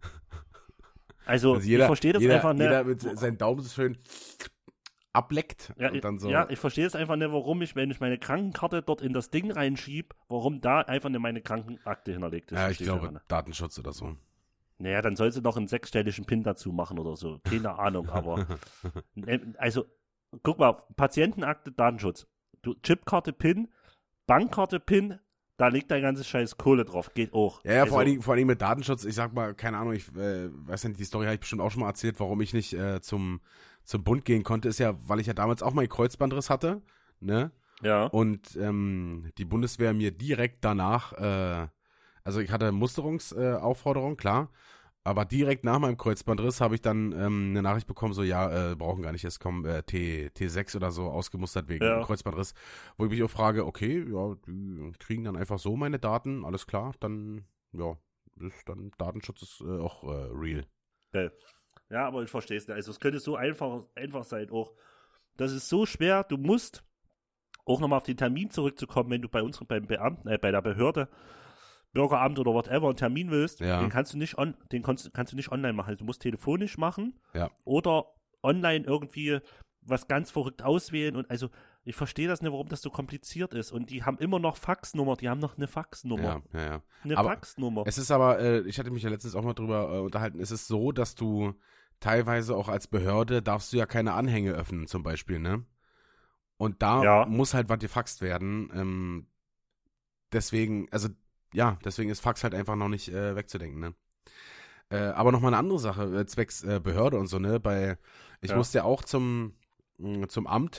Also, Also jeder, ich verstehe das jeder, einfach nicht. jeder mit seinen Daumen so schön ableckt Ja, und dann so. ja, ich verstehe es einfach nicht, warum ich, wenn ich meine Krankenkarte dort in das Ding reinschiebe, warum da einfach nicht meine Krankenakte hinterlegt ist. ja, ich Verstehe einfach glaube, nicht. Datenschutz oder so. Naja, dann soll sie noch einen sechsstelligen PIN dazu machen oder so. Keine Ahnung, aber. Also, guck mal, Patientenakte, Datenschutz. Du, Chipkarte, PIN, Bankkarte, PIN, da liegt dein ganzes Scheiß Kohle drauf. Geht auch. Ja, ja also, vor, allen Dingen, vor allen Dingen mit Datenschutz. Ich sag mal, keine Ahnung, ich äh, weiß nicht, die Story habe ich bestimmt auch schon mal erzählt, warum ich nicht äh, zum, zum Bund gehen konnte, ist ja, weil ich ja damals auch meinen Kreuzbandriss hatte, ne? Ja. Und ähm, die Bundeswehr mir direkt danach, äh, also ich hatte Musterungsaufforderung, äh, klar, aber direkt nach meinem Kreuzbandriss habe ich dann ähm, eine Nachricht bekommen, so ja, äh, brauchen gar nicht, es kommen äh, T, T6 oder so ausgemustert wegen Ja. Kreuzbandriss, wo ich mich auch frage, okay, ja, die kriegen dann einfach so meine Daten, alles klar, dann, ja, ist dann Datenschutz ist äh, auch äh, real. Geil. Ja, aber ich verstehe es nicht. Also, es könnte so einfach, einfach sein auch. Das ist so schwer, du musst auch nochmal auf den Termin zurückzukommen, wenn du bei uns beim Beamten, äh, bei der Behörde, Bürgeramt oder whatever einen Termin willst, Ja. den kannst du nicht on, den kannst, kannst du nicht online machen. Also du musst telefonisch machen Ja. oder online irgendwie was ganz verrückt auswählen. Und also ich verstehe das nicht, warum das so kompliziert ist. Und die haben immer noch Faxnummer, die haben noch eine Faxnummer. Ja, ja, ja. Eine Aber Faxnummer. Es ist aber, äh, ich hatte mich ja letztens auch mal drüber äh, unterhalten, es ist so, dass du teilweise auch als Behörde darfst du ja keine Anhänge öffnen zum Beispiel, ne? Und da Ja. muss halt was gefaxt werden. Ähm, deswegen, also ja, deswegen ist Fax halt einfach noch nicht äh, wegzudenken, ne? Äh, aber nochmal eine andere Sache, äh, zwecks äh, Behörde und so, ne? Bei, ich Ja. musste ja auch zum, mh, zum Amt,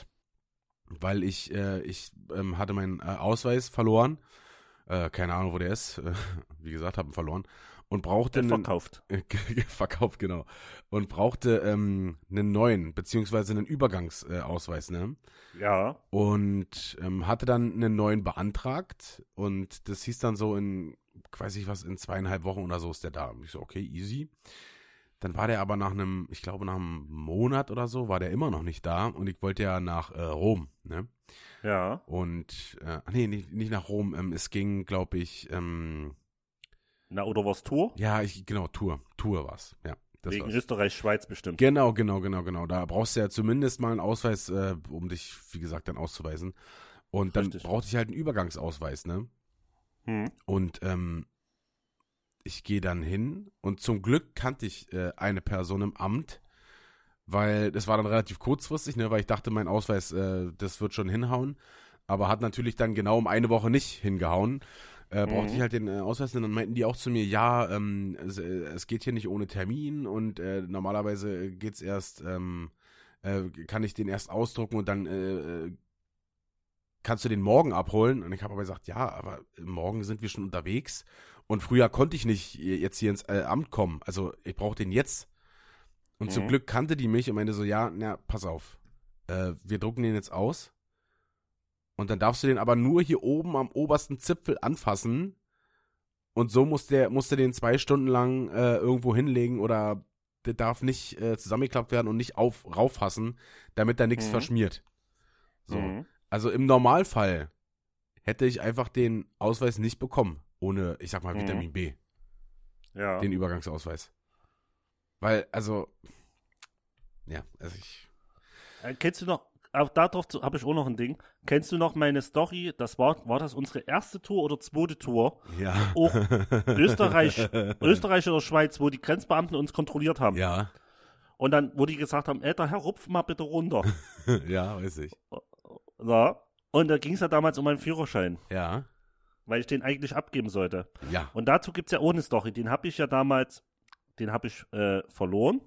weil ich, äh, ich ähm, hatte meinen äh, Ausweis verloren. Äh, keine Ahnung, wo der ist. Äh, wie gesagt, habe ihn verloren. Und brauchte Den einen, verkauft. verkauft, genau. Und brauchte ähm, einen neuen, beziehungsweise einen Übergangsausweis, ne? Ja. Und ähm, hatte dann einen neuen beantragt und das hieß dann so in, weiß ich was, in zweieinhalb Wochen oder so ist der da. Und ich so, okay, easy. Dann war der aber nach einem, ich glaube nach einem Monat oder so, war der immer noch nicht da und ich wollte ja nach äh, Rom, ne? Ja. Und, äh, nee, nicht, nicht nach Rom, ähm, es ging, glaube ich, ähm, Na, oder was Tour? ja, ich, genau, Tour, Tour war's, ja. Das Wegen war's. Österreich, Schweiz bestimmt. Genau, genau, genau, genau. Da brauchst du ja zumindest mal einen Ausweis, äh, um dich, wie gesagt, dann auszuweisen. Und dann Richtig. brauchte ich halt einen Übergangsausweis, ne? Hm. Und ähm, ich gehe dann hin und zum Glück kannte ich äh, eine Person im Amt, weil das war dann relativ kurzfristig, ne? Weil ich dachte, mein Ausweis, äh, das wird schon hinhauen. Aber hat natürlich dann genau um eine Woche nicht hingehauen. Äh, brauchte Mhm. ich halt den äh, Ausweis und dann meinten die auch zu mir, ja, ähm, es, äh, es geht hier nicht ohne Termin und äh, normalerweise geht's erst, ähm, äh, kann ich den erst ausdrucken und dann äh, äh, kannst du den morgen abholen. Und ich habe aber gesagt, ja, aber morgen sind wir schon unterwegs und früher konnte ich nicht jetzt hier ins äh, Amt kommen. Also ich brauche den jetzt. Und Mhm. zum Glück kannte die mich und meinte so, ja, na, pass auf, äh, wir drucken den jetzt aus. Und dann darfst du den aber nur hier oben am obersten Zipfel anfassen. Und so muss der, musst du den zwei Stunden lang äh, irgendwo hinlegen oder der darf nicht äh, zusammengeklappt werden und nicht auf, rauffassen, damit da nichts Mhm. verschmiert. So. Mhm. Also im Normalfall hätte ich einfach den Ausweis nicht bekommen, ohne, ich sag mal, Mhm. Vitamin B, Ja. den Übergangsausweis. Weil, also, ja, also ich, Äh, kennst du noch, auch darauf habe ich auch noch ein Ding. Kennst du noch meine Story? Das war, war das unsere erste Tour oder zweite Tour? ja. Auch Österreich, Österreich oder Schweiz, wo die Grenzbeamten uns kontrolliert haben. Ja, Und dann, wo die gesagt haben, ey, der Herr, rupf mal bitte runter. ja, weiß ich. Ja. Und da ging es ja damals um meinen Führerschein, Ja, weil ich den eigentlich abgeben sollte. ja, Und dazu gibt es ja auch eine Story. Den habe ich ja damals, den habe ich äh, verloren.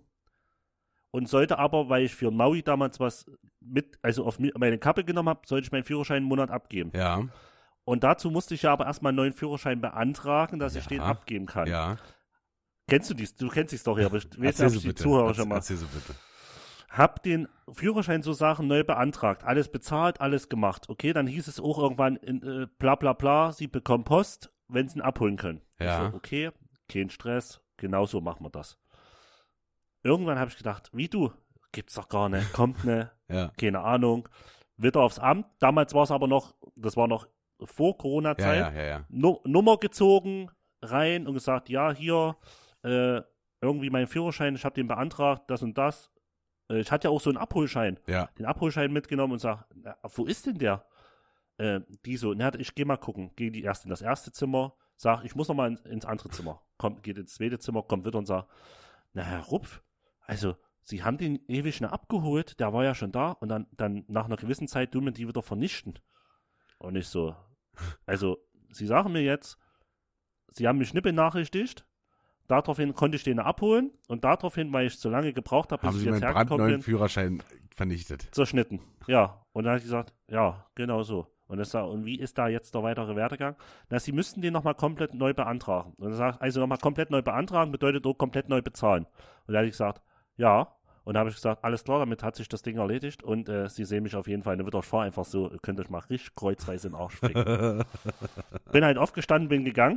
Und sollte aber, weil ich für Maui damals was mit, also auf mi- meine Kappe genommen habe, sollte ich meinen Führerschein einen Monat abgeben. ja, Und dazu musste ich ja aber erstmal einen neuen Führerschein beantragen, dass ich Ja. den abgeben kann. ja. Kennst du dies? Du kennst die Story, aber ich weiß Erzähl nicht, ob sie ich die bitte. Zuhörer Erzähl, schon mal. erzähl sie bitte. Hab den Führerschein so Sachen neu beantragt, alles bezahlt, alles gemacht. Okay, dann hieß es auch irgendwann, in, äh, bla bla bla, sie bekommen Post, wenn sie ihn abholen können. Ja. Ich so, okay, kein Stress, genauso machen wir das. Irgendwann habe ich gedacht, wie du? Gibt's doch gar nicht, kommt ne, Ja, keine Ahnung. Wieder aufs Amt. Damals war es aber noch, das war noch vor ja, Corona-Zeit. ja, ja, ja. Nu- Nummer gezogen, rein und gesagt, ja, hier, äh, irgendwie mein Führerschein, ich habe den beantragt, das und das. Äh, ich hatte ja auch so einen Abholschein. Ja, Den Abholschein mitgenommen und sag, na, wo ist denn der? Äh, die so, na, ich geh mal gucken. Geh die erst in das erste Zimmer, sag, ich muss noch mal ins, ins andere Zimmer. Kommt, geht ins zweite Zimmer, kommt wieder und sagt, na, Herr Rupf, also, Sie haben den ewig schnell abgeholt, der war ja schon da und dann, dann nach einer gewissen Zeit tun wir die wieder vernichten. Und ich so, also, Sie sagen mir jetzt, Sie haben mich nicht benachrichtigt, daraufhin konnte ich den abholen und daraufhin, weil ich so lange gebraucht habe, bis haben ich sie jetzt meinen hergekommen brandneuen bin, Führerschein vernichtet. zerschnitten. Ja, und dann habe ich gesagt, ja, genau so. Und, das, und wie ist da jetzt der weitere Werdegang? Na, Sie müssten den nochmal komplett neu beantragen. Und er sagt, also nochmal komplett neu beantragen bedeutet auch komplett neu bezahlen. Und da habe ich gesagt, ja. Und da habe ich gesagt, alles klar, damit hat sich das Ding erledigt und äh, Sie sehen mich auf jeden Fall. Dann wird ich fahre einfach so, ihr könnt euch mal richtig kreuzweise in den Arsch ficken. Bin halt aufgestanden, bin gegangen.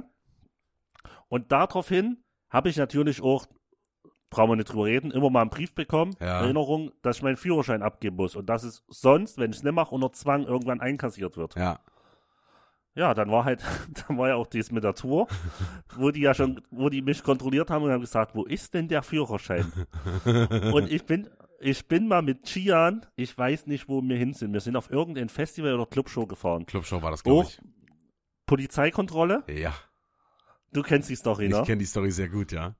Und daraufhin habe ich natürlich auch, brauchen wir nicht drüber reden, immer mal einen Brief bekommen, Ja. Erinnerung, dass ich meinen Führerschein abgeben muss. Und dass es sonst, wenn ich es nicht mache, unter Zwang irgendwann einkassiert wird. Ja, Ja, dann war halt, dann war ja auch dies mit der Tour, wo die ja schon, wo die mich kontrolliert haben und haben gesagt, wo ist denn der Führerschein? Und ich bin, ich bin mal mit Gian, ich weiß nicht, wo wir hin sind. Wir sind auf irgendein Festival oder Clubshow gefahren. Clubshow war das, glaube Auch Polizeikontrolle. ich. Ja, Du kennst die Story, ich ne? kenne die Story sehr gut, ja.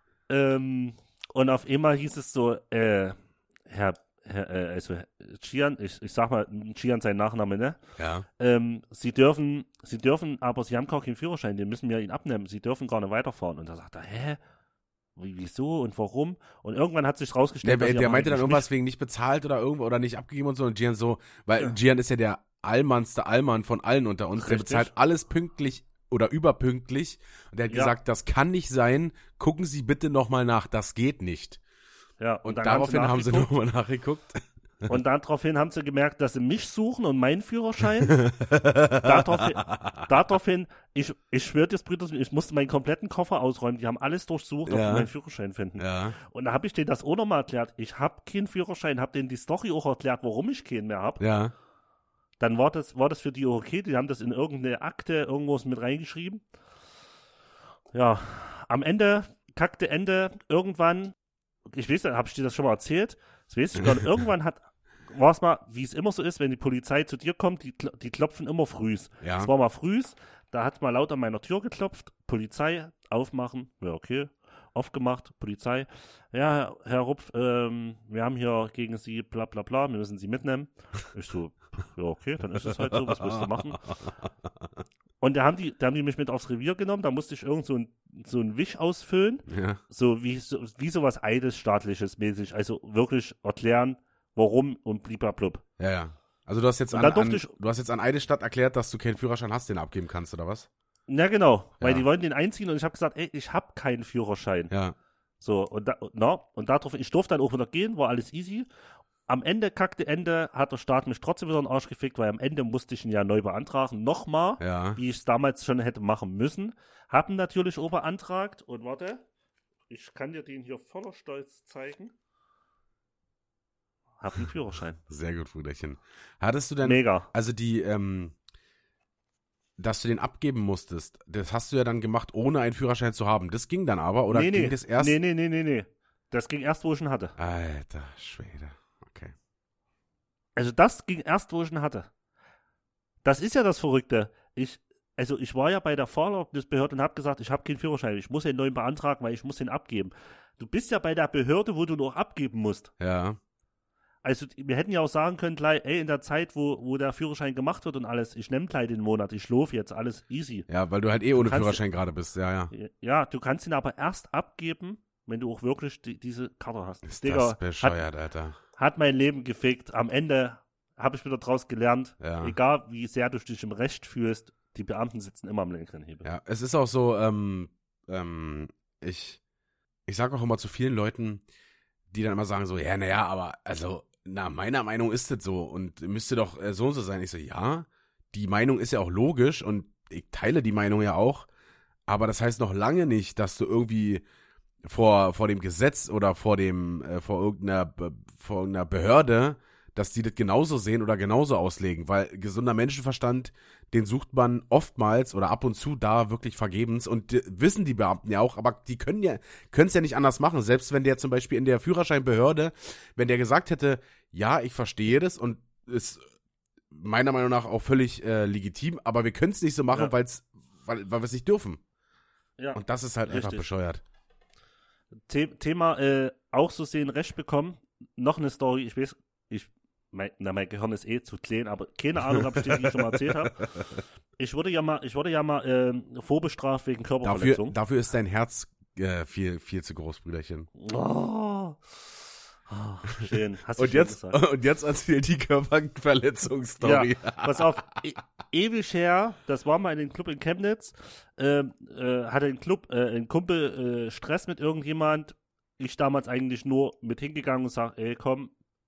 Ähm, und auf einmal hieß es so, äh, Herr, Herr äh, also Gian, ich, ich sag mal, Gian sein Nachname, ne? Ja, Ähm, Sie dürfen, Sie dürfen, aber Sie haben gar keinen Führerschein, den müssen wir ihn abnehmen. Sie dürfen gar nicht weiterfahren. Und da sagt er, hä? Wie, wieso und warum? Und irgendwann hat sich rausgestellt, der, dass sie der aber meinte dann eigentlich irgendwas wegen nicht bezahlt oder irgendwo oder nicht abgegeben und so. Und Gian so, weil Ja. Gian ist ja der allmannste Allmann von allen unter uns. Der Richtig. bezahlt alles pünktlich oder überpünktlich. Und der hat Ja. gesagt, das kann nicht sein. Gucken Sie bitte nochmal nach, das geht nicht. mich, ja, Und, dann daraufhin haben sie nachgeguckt. nochmal nachgeguckt. Und daraufhin haben sie gemerkt, dass sie mich suchen und meinen Führerschein. daraufhin, daraufhin, ich, ich schwöre dir, Brüder, ich musste meinen kompletten Koffer ausräumen. Die haben alles durchsucht, ob Ja. sie meinen Führerschein finden. Ja, Und da habe ich denen das auch nochmal erklärt. Ich habe keinen Führerschein, habe denen die Story auch erklärt, warum ich keinen mehr habe. ja. Dann war das, war das für die okay. Die haben das in irgendeine Akte irgendwas mit reingeschrieben. Ja, am Ende, kackte Ende, irgendwann, ich weiß nicht, habe ich dir das schon mal erzählt? Das weiß ich gar nicht. Irgendwann hat, war es mal, wie es immer so ist, wenn die Polizei zu dir kommt, die, kl- die klopfen immer frühs. Ja. Es war mal frühs, da hat mal laut an meiner Tür geklopft, Polizei, aufmachen, ja okay, aufgemacht, Polizei, ja, Herr Rupf, ähm, wir haben hier gegen Sie bla bla bla, wir müssen Sie mitnehmen. Ich so, ja okay, dann ist es halt so, was willst du machen? Und da haben die, da haben die mich mit aufs Revier genommen, da musste ich irgend so ein, so ein Wisch ausfüllen, Ja, so wie, so, wie sowas Eides staatliches mäßig, also wirklich erklären, warum und bliblablub. ja, ja. Also du hast jetzt Und an, dann durfte an ich- du hast jetzt an Eidesstadt erklärt, dass du keinen Führerschein hast, den du abgeben kannst, oder was? Na genau, weil Ja. die wollten den einziehen und ich habe gesagt, ey, ich habe keinen Führerschein. Ja, So, und, da, na, und darauf, ich durfte dann auch wieder gehen, war alles easy. Am Ende, kackte Ende, hat der Staat mich trotzdem wieder in den Arsch gefickt, weil am Ende musste ich ihn ja neu beantragen. Nochmal, ja. wie ich es damals schon hätte machen müssen. Haben natürlich auch beantragt und warte, ich kann dir den hier voller Stolz zeigen. hab einen Führerschein. Sehr gut, Brüderchen. Hattest du denn, Mega. also die, ähm, dass du den abgeben musstest, das hast du ja dann gemacht, ohne einen Führerschein zu haben. Das ging dann aber, oder nee, ging nee. das erst? Nee, nee, nee, nee, nee. Das ging erst, wo ich ihn hatte. Alter Schwede. Okay. Also das ging erst, wo ich ihn hatte. Das ist ja das Verrückte. Ich, also ich war ja bei der Fahrerlaubnisbehörde und habe gesagt, ich habe keinen Führerschein. Ich muss den neuen beantragen, weil ich muss den abgeben. Du bist ja bei der Behörde, wo du noch abgeben musst. Ja. Also wir hätten ja auch sagen können, gleich, ey, in der Zeit, wo, wo der Führerschein gemacht wird und alles, ich nehme gleich den Monat, ich laufe jetzt, alles easy. Ja, weil du halt eh ohne kannst- Führerschein gerade bist, ja, ja. Ja, du kannst ihn aber erst abgeben, wenn du auch wirklich die, diese Karte hast. Ist Digga, das bescheuert, hat, Alter. hat mein Leben gefickt. Am Ende habe ich wieder draus gelernt, Ja. egal wie sehr du dich im Recht fühlst, die Beamten sitzen immer am längeren Hebel. Ja, es ist auch so, ähm, ähm, ich, ich sag auch immer zu vielen Leuten, die dann immer sagen so, ja, naja, aber, also, na, meiner Meinung ist das so und müsste doch äh, so und so sein. Ich so, ja, die Meinung ist ja auch logisch und ich teile die Meinung ja auch, aber das heißt noch lange nicht, dass du irgendwie vor, vor dem Gesetz oder vor dem, äh, vor irgendeiner, Be- vor irgendeiner Behörde, dass die das genauso sehen oder genauso auslegen, weil gesunder Menschenverstand, den sucht man oftmals oder ab und zu da wirklich vergebens und die, wissen die Beamten ja auch, aber die können ja, können es ja nicht anders machen, selbst wenn der zum Beispiel in der Führerscheinbehörde, wenn der gesagt hätte, ja, ich verstehe das und ist meiner Meinung nach auch völlig äh, legitim, aber wir können es nicht so machen, Ja. weil's, weil, weil wir es nicht dürfen. Ja. Und das ist halt einfach Richtig. bescheuert. The Thema äh, auch so sehen, Recht bekommen. Noch eine Story, ich weiß, ich, mein, na, mein Gehirn ist eh zu klein, aber keine Ahnung, ob ich dir die schon mal erzählt habe. Ich wurde ja mal, ich wurde ja mal ähm, vorbestraft wegen Dafür, Körperverletzung. dafür ist dein Herz äh, viel, viel zu groß, Brüderchen. Oh. Oh, schön. Hast du Und schön jetzt, gesagt. und jetzt erzähl die Körperverletzungsstory. Ja, pass auf, e ewig her, das war mal in dem Club in Chemnitz, ähm, äh, hatte ein Club, äh, ein Kumpel äh, Stress mit irgendjemand, ich damals eigentlich nur mit hingegangen und sag, ey komm,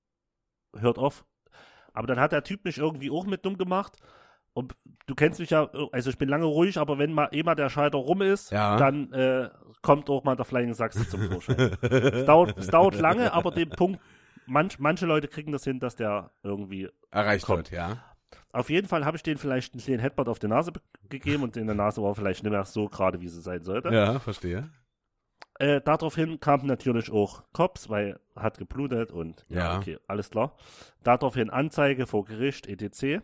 hört auf. Aber dann hat der Typ mich irgendwie auch mit dumm gemacht und du kennst mich ja, also ich bin lange ruhig, aber wenn mal immer der Schalter rum ist, Ja. dann äh, kommt auch mal der Flying Sachse zum Vorschein. es, dauert, es dauert lange, aber den Punkt, manch, manche Leute kriegen das hin, dass der irgendwie Erreicht kommt. wird, ja. Auf jeden Fall habe ich denen vielleicht einen kleinen Headbutt auf die Nase gegeben und in der Nase war vielleicht nicht mehr so gerade, wie sie sein sollte. Ja, verstehe. Äh, daraufhin kamen natürlich auch Cops, weil hat geblutet und ja, Ja. okay, alles klar. Daraufhin Anzeige vor Gericht, et cetera.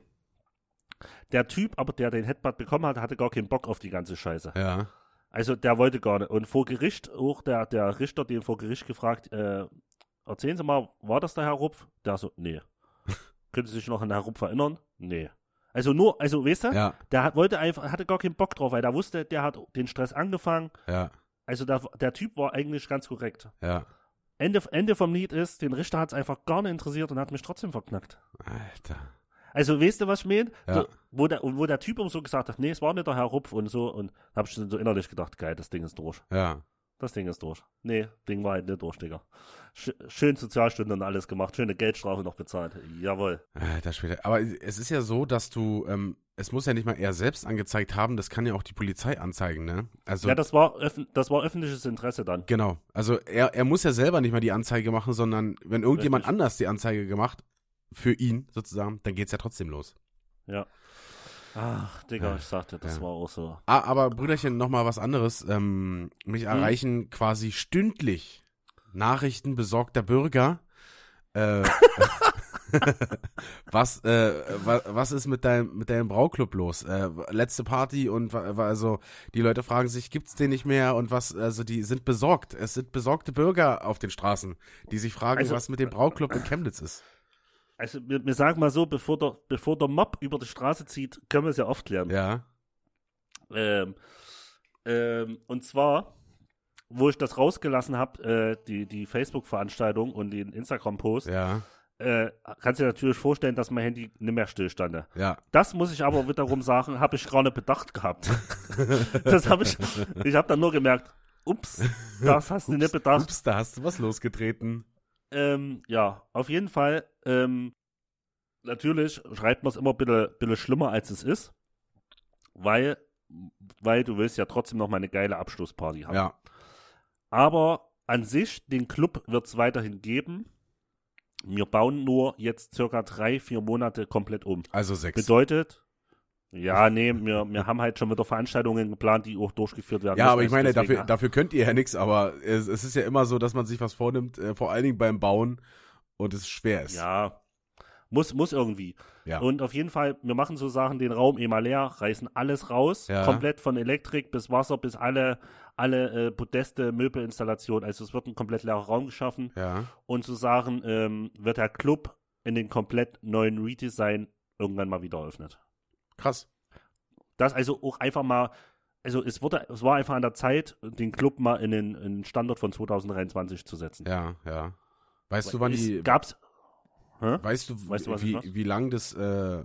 Der Typ, aber der den Headbutt bekommen hat, hatte gar keinen Bock auf die ganze Scheiße. Ja. Also der wollte gar nicht. Und vor Gericht, auch der, der Richter, den vor Gericht gefragt, äh, erzählen Sie mal, war das der Herr Rupf? Der so, nee. Können Sie sich noch an Herrn Rupf erinnern? Nee. Also nur, also weißt du, Ja. der hat, wollte einfach, hatte gar keinen Bock drauf, weil der wusste, der hat den Stress angefangen. Ja. Also der, der Typ war eigentlich ganz korrekt. Ja. Ende, Ende vom Lied ist, den Richter hat es einfach gar nicht interessiert und hat mich trotzdem verknackt. Alter. Also weißt du, was ich meine? Ja. So, wo, der, wo der Typ um so gesagt hat, nee, es war nicht der Herr Rupf und so. Und da habe ich so innerlich gedacht, geil, das Ding ist durch. Ja. Das Ding ist durch. Nee, Ding war halt nicht durch, Digga. Sch schön Sozialstunden und alles gemacht, schöne Geldstrafe noch bezahlt. Jawohl. Alter Schwede. Aber es ist ja so, dass du, ähm, es muss ja nicht mal er selbst angezeigt haben, das kann ja auch die Polizei anzeigen, ne? Also, Ja, das war, das war öffentliches Interesse dann. genau. Also er, er muss ja selber nicht mal die Anzeige machen, sondern wenn irgendjemand Richtig. anders die Anzeige gemacht, für ihn sozusagen, dann geht's ja trotzdem los. Ja. Ach, Digga, Ja, ich sagte, das ja. war auch so. Ah, aber Brüderchen, noch mal was anderes. Ähm, mich erreichen quasi stündlich Nachrichten besorgter Bürger. Äh, was, äh, wa, was ist mit deinem, mit deinem Brauclub los? Äh, letzte Party und wa- wa- also die Leute fragen sich, gibt's den nicht mehr und was, also die sind besorgt. Es sind besorgte Bürger auf den Straßen, die sich fragen, Also- was mit dem Brauclub in Chemnitz ist. Also, wir, wir sagen mal so, bevor der, bevor der Mob über die Straße zieht, können wir es ja aufklären. Ja, Ähm, ähm, und zwar, wo ich das rausgelassen habe, äh, die, die Facebook-Veranstaltung und den Instagram-Post, ja, äh, kannst du dir natürlich vorstellen, dass mein Handy nicht mehr stillstande. ja. Das muss ich aber wiederum sagen, habe ich gar nicht bedacht gehabt. das habe ich, ich habe dann nur gemerkt, ups, das hast du nicht bedacht. Ups, da hast du was losgetreten. Ähm, ja, auf jeden Fall, ähm, natürlich schreibt man es immer ein bisschen, bisschen schlimmer, als es ist, weil, weil du willst ja trotzdem noch mal eine geile Abschlussparty haben. Ja, Aber an sich, den Club wird es weiterhin geben. wir bauen nur jetzt circa drei, vier Monate komplett um. Also sechs. Bedeutet, ja, nee, wir, wir haben halt schon wieder Veranstaltungen geplant, die auch durchgeführt werden Ja, müssen. aber ich Also meine, deswegen- dafür, dafür könnt ihr ja nichts, aber es, es ist ja immer so, dass man sich was vornimmt, äh, vor allen Dingen beim Bauen und es schwer ist. Ja, muss, muss irgendwie. Ja. Und auf jeden Fall, wir machen so Sachen, den Raum eh mal leer, reißen alles raus, Ja. komplett von Elektrik bis Wasser, bis alle, alle äh, Podeste, Möbelinstallationen. Also es wird ein komplett leerer Raum geschaffen. Ja. Und zu sagen, ähm, wird der Club in den komplett neuen Redesign irgendwann mal wieder eröffnet. Krass. Das also auch einfach mal, also es wurde, es war einfach an der Zeit, den Club mal in den, in den Standort von zwanzig dreiundzwanzig zu setzen. Ja, ja. Weißt du, wann es die. gab's, hä? Weißt du, Weißt du, was ich wie, mach's? wie lang das äh,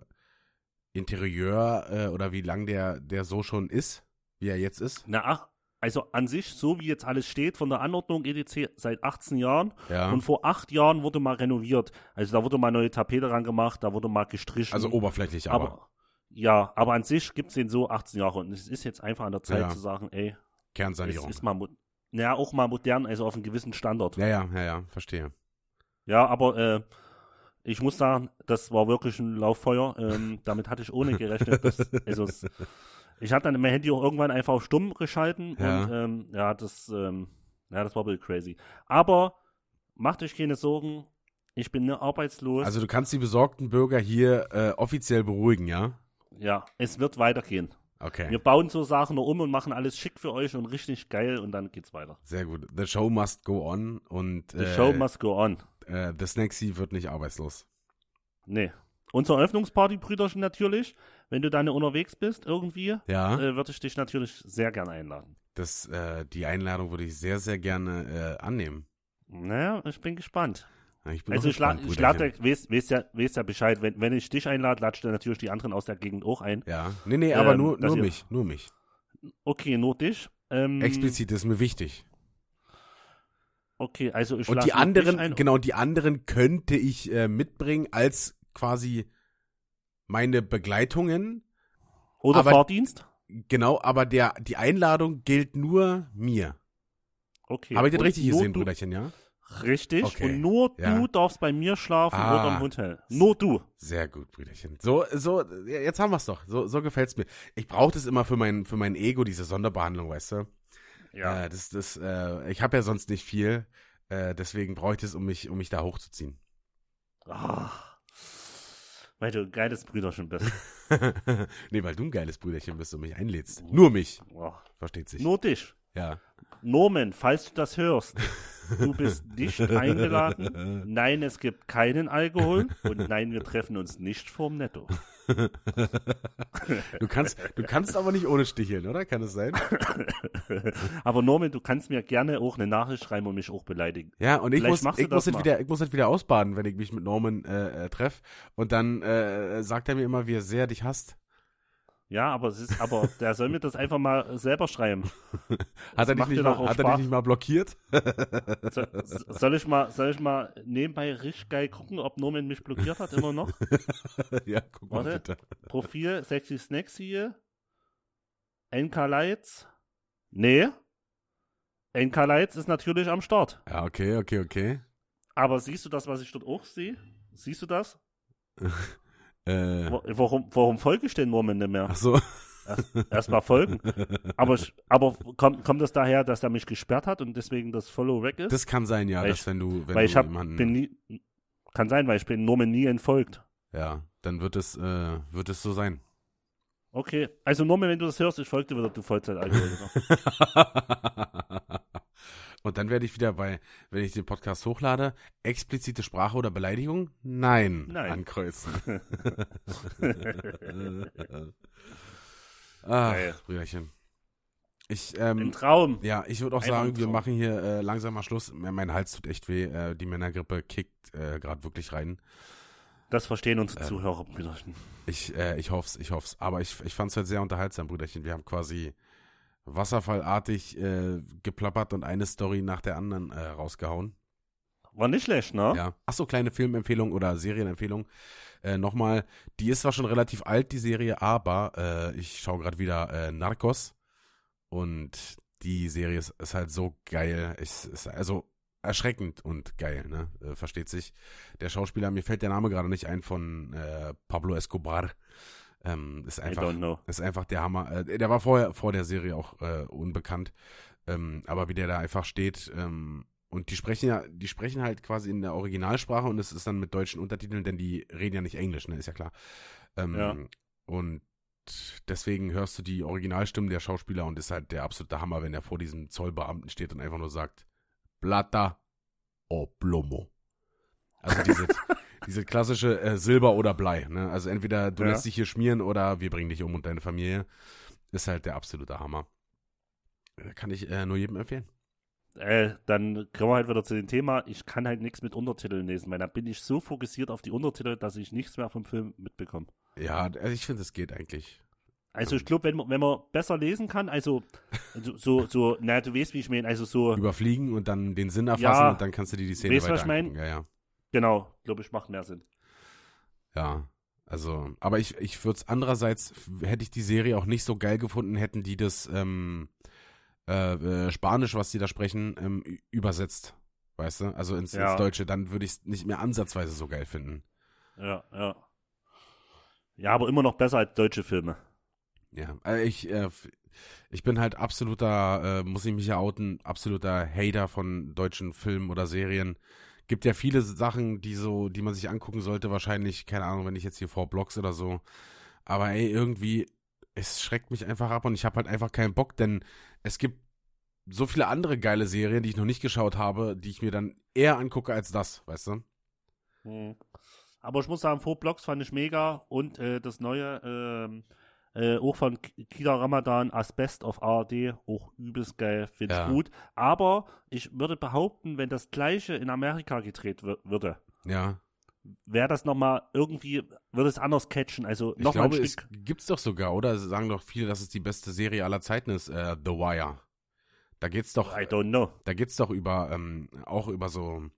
Interieur äh, oder wie lang der, der so schon ist, wie er jetzt ist? Na, ach, also an sich, so wie jetzt alles steht, von der Anordnung E D C seit achtzehn Jahren. Ja. Und vor acht Jahren wurde mal renoviert. Also da wurde mal neue Tapete dran gemacht, da wurde mal gestrichen. Also oberflächlich, aber. aber ja, aber an sich gibt es den so achtzehn Jahre. Und es ist jetzt einfach an der Zeit Ja. zu sagen, ey, es Kernsanierung. ist mal, mo- ja, auch mal modern, also auf einem gewissen Standard. Ja, ja, ja, ja, verstehe. Ja, aber äh, ich muss sagen, das war wirklich ein Lauffeuer. Ähm, damit hatte ich ohne gerechnet. Dass, also es, ich habe dann mein Handy auch irgendwann einfach auf stumm geschalten Ja. und ähm, ja, das, ähm, ja, das war ein bisschen crazy. Aber macht euch keine Sorgen, ich bin nicht arbeitslos. Also du kannst die besorgten Bürger hier äh, offiziell beruhigen, ja? Ja, es wird weitergehen. Okay. Wir bauen so Sachen noch um und machen alles schick für euch und richtig geil und dann geht's weiter. Sehr gut. The show must go on und The äh, show must go on. äh, The Snacksy wird nicht arbeitslos. Nee. Unsere Eröffnungsparty-Brüderchen natürlich. Wenn du dann unterwegs bist irgendwie, Ja, äh, würde ich dich natürlich sehr gerne einladen. das, äh, die Einladung würde ich sehr, sehr gerne äh, annehmen. Naja, ich bin gespannt. Ich bin Also noch ich, la gespannt, ich lade, Brüderchen. weißt, weißt, ja, weißt ja Bescheid, wenn, wenn ich dich einlade, ladest du natürlich die anderen aus der Gegend auch ein. Ja, nee, nee, aber Ähm, nur, dass nur ihr- mich, nur mich. Okay, nur dich. Ähm, Explizit ist mir wichtig. Okay, also ich Und lade die nur dich anderen, ein. genau, die anderen könnte ich äh, mitbringen als quasi meine Begleitungen. Oder aber- Fahrdienst? Genau, aber der, die Einladung gilt nur mir. Okay. Habe ich das Und richtig nur gesehen, du, Brüderchen, ja? Richtig. Okay, Und nur ja. du darfst bei mir schlafen Ah. oder im Hotel. Nur du. Sehr gut, Brüderchen. So, so, ja, jetzt haben wir es doch. So, so gefällt's mir. Ich brauche das immer für mein, für mein Ego, diese Sonderbehandlung, weißt du? Ja. Äh, das, das, äh, ich habe ja sonst nicht viel, äh, deswegen brauche ich das, um mich, um mich da hochzuziehen. Ah. Weil du ein geiles Brüderchen bist. Nee, weil du ein geiles Brüderchen bist und mich einlädst. Nur mich. Oh. Versteht sich. Nur dich. Ja. Norman, falls du das hörst, du bist nicht eingeladen. Nein, es gibt keinen Alkohol. Und nein, wir treffen uns nicht vorm Netto. Du kannst, du kannst aber nicht ohne sticheln, oder? Kann es sein? Aber Norman, du kannst mir gerne auch eine Nachricht schreiben und mich auch beleidigen. Ja, und ich Vielleicht muss, machst du ich muss, das das mal. wieder, ich muss das wieder ausbaden, wenn ich mich mit Norman äh, äh, treffe. Und dann äh, sagt er mir immer, wie er sehr dich hasst. Ja, aber es ist, aber der soll mir das einfach mal selber schreiben. Hat er, dich macht nicht dir mal, doch auch hat er dich Spaß. nicht mal blockiert? So, soll ich mal, soll ich mal nebenbei richtig geil gucken, ob Norman mich blockiert hat immer noch? Ja, guck mal Warte. bitte. Profil, Sexy Snacks hier. N K Lights. Nee. N K Lights ist natürlich am Start. Ja, okay, okay, okay. Aber siehst du das, was ich dort auch sehe? Siehst du das? Äh, Wa- Warum, warum folge ich den Norman nicht mehr? ach so. Erstmal folgen. Aber, ich, aber kommt, kommt das daher, dass er mich gesperrt hat und deswegen das Follow weg ist? Das kann sein, ja, Weil dass ich- wenn du, wenn weil du ich hab, jemanden, bin nie, kann sein, weil ich bin Norman nie entfolgt. ja, dann wird es, äh, wird es so sein. Okay, also Norman, wenn du das hörst, ich folge dir wieder, du Vollzeit-Alkoholiker. Und dann werde ich wieder bei, wenn ich den Podcast hochlade, explizite Sprache oder Beleidigung? Nein. Nein. Ankreuzen. Ach, Geil. Brüderchen. Ich, Ein ähm, Traum. ja, ich würde auch Einfach sagen, ein wir Traum. machen hier äh, langsam mal Schluss. Mein Hals tut echt weh. Äh, die Männergrippe kickt äh, gerade wirklich rein. Das verstehen unsere Ähm. Zuhörer, Brüderchen. Ich, äh, ich hoff's, ich hoff's. Aber ich, ich fand's halt sehr unterhaltsam, Brüderchen. Wir haben quasi wasserfallartig äh, geplappert und eine Story nach der anderen äh, rausgehauen. War nicht schlecht, ne? Ja. Achso, kleine Filmempfehlung oder Serienempfehlung. Äh, Nochmal, die ist zwar schon relativ alt, die Serie, aber äh, ich schaue gerade wieder äh, Narcos und die Serie ist, ist halt so geil. Ich, ist, also erschreckend und geil, ne? Äh, versteht sich. Der Schauspieler, mir fällt der Name gerade nicht ein, von äh, Pablo Escobar. Ähm, ist einfach, I don't know. ist einfach der Hammer. Äh, der war vorher vor der Serie auch äh, unbekannt, ähm, aber wie der da einfach steht. Ähm, und die sprechen ja, die sprechen halt quasi in der Originalsprache und es ist dann mit deutschen Untertiteln, denn die reden ja nicht Englisch, ne? Ist ja klar. Ähm, Ja. Und deswegen hörst du die Originalstimmen der Schauspieler und ist halt der absolute Hammer, wenn er vor diesem Zollbeamten steht und einfach nur sagt, Plata o plomo. Also diese, diese klassische äh, Silber oder Blei, ne? Also entweder du Ja. lässt dich hier schmieren oder wir bringen dich um und deine Familie. Ist halt der absolute Hammer. Äh, Kann ich äh, nur jedem empfehlen. Äh, dann kommen wir halt wieder zu dem Thema, ich kann halt nichts mit Untertiteln lesen, weil da bin ich so fokussiert auf die Untertitel, dass ich nichts mehr vom Film mitbekomme. Ja, also ich finde, es geht eigentlich. Also ich glaube, wenn man, wenn man besser lesen kann, also so, so, so, na, du weißt, wie ich meine, also so, Überfliegen und dann den Sinn erfassen Ja, und dann kannst du dir die Szene weißt du, was weiter ich mein? angucken. Ja, ja. genau, glaube ich, macht mehr Sinn. Ja, also, aber ich, ich würde es andererseits, hätte ich die Serie auch nicht so geil gefunden, hätten die das ähm, äh, äh, Spanisch, was die da sprechen, ähm, ü- übersetzt. Weißt du? Also ins, Ja. ins Deutsche, dann würde ich es nicht mehr ansatzweise so geil finden. Ja, ja. Ja, aber immer noch besser als deutsche Filme. Ja, also ich, äh, f- ich bin halt absoluter, äh, muss ich mich ja outen, absoluter Hater von deutschen Filmen oder Serien. Gibt ja viele Sachen, die so, die man sich angucken sollte, wahrscheinlich, keine Ahnung, wenn ich jetzt hier vor Blogs oder so. Aber ey, irgendwie, es schreckt mich einfach ab und ich habe halt einfach keinen Bock, denn es gibt so viele andere geile Serien, die ich noch nicht geschaut habe, die ich mir dann eher angucke als das, weißt du? Hm. Aber ich muss sagen, Four Blocks fand ich mega und äh, das neue, ähm, äh, auch von K- Kida Ramadan, Asbest auf A R D, auch übelst geil, finde ich Ja. gut. Aber ich würde behaupten, wenn das gleiche in Amerika gedreht wür- würde, Ja. wäre das nochmal irgendwie, würde es anders catchen, also Ich nochmal ein glaube, es Stück. gibt's doch sogar, oder? Es sagen doch viele, dass es die beste Serie aller Zeiten ist, äh, The Wire. Da geht's doch, I don't know. da geht's doch über, ähm, auch über so,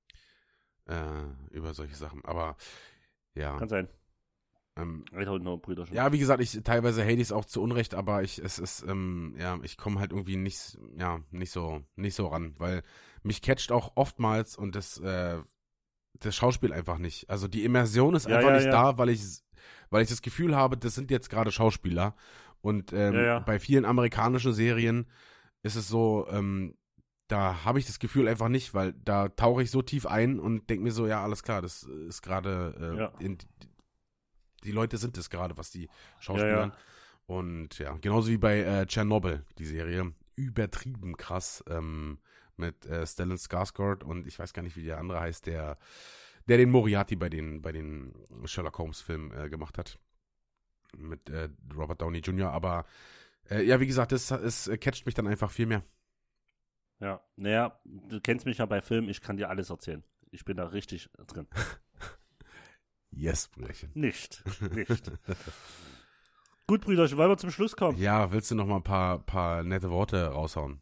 äh, über solche Sachen. Aber ja, Kann sein. ähm, I don't know, Brüderchen. ja, wie gesagt, ich teilweise hate ich es auch zu Unrecht, aber ich, es ist, ähm, ja, ich komme halt irgendwie nicht, ja, nicht so, nicht so ran, weil mich catcht auch oftmals und das, äh, das Schauspiel einfach nicht. Also die Immersion ist Ja, einfach ja, nicht ja. da, weil ich, weil ich das Gefühl habe, das sind jetzt gerade Schauspieler. Und ähm, Ja, ja. bei vielen amerikanischen Serien ist es so, ähm, da habe ich das Gefühl einfach nicht, weil da tauche ich so tief ein und denke mir so, ja, alles klar, das ist gerade, äh, Ja. in- die Leute sind es gerade, was die Schauspielern. Ja, ja. Und ja, genauso wie bei äh, Tschernobyl, die Serie, übertrieben krass, ähm, mit äh, Stellan Skarsgård und ich weiß gar nicht, wie der andere heißt, der, der den Moriarty bei den, bei den Sherlock Holmes Filmen äh, gemacht hat. Mit äh, Robert Downey Junior Aber äh, ja, wie gesagt, das, es äh, catcht mich dann einfach viel mehr. Ja, naja, du kennst mich ja bei Filmen, ich kann dir alles erzählen. Ich bin da richtig drin. Yes, Brüderchen. Nicht, nicht. Gut, Brüderchen, wollen wir zum Schluss kommen? Ja, willst du noch mal ein paar, paar nette Worte raushauen?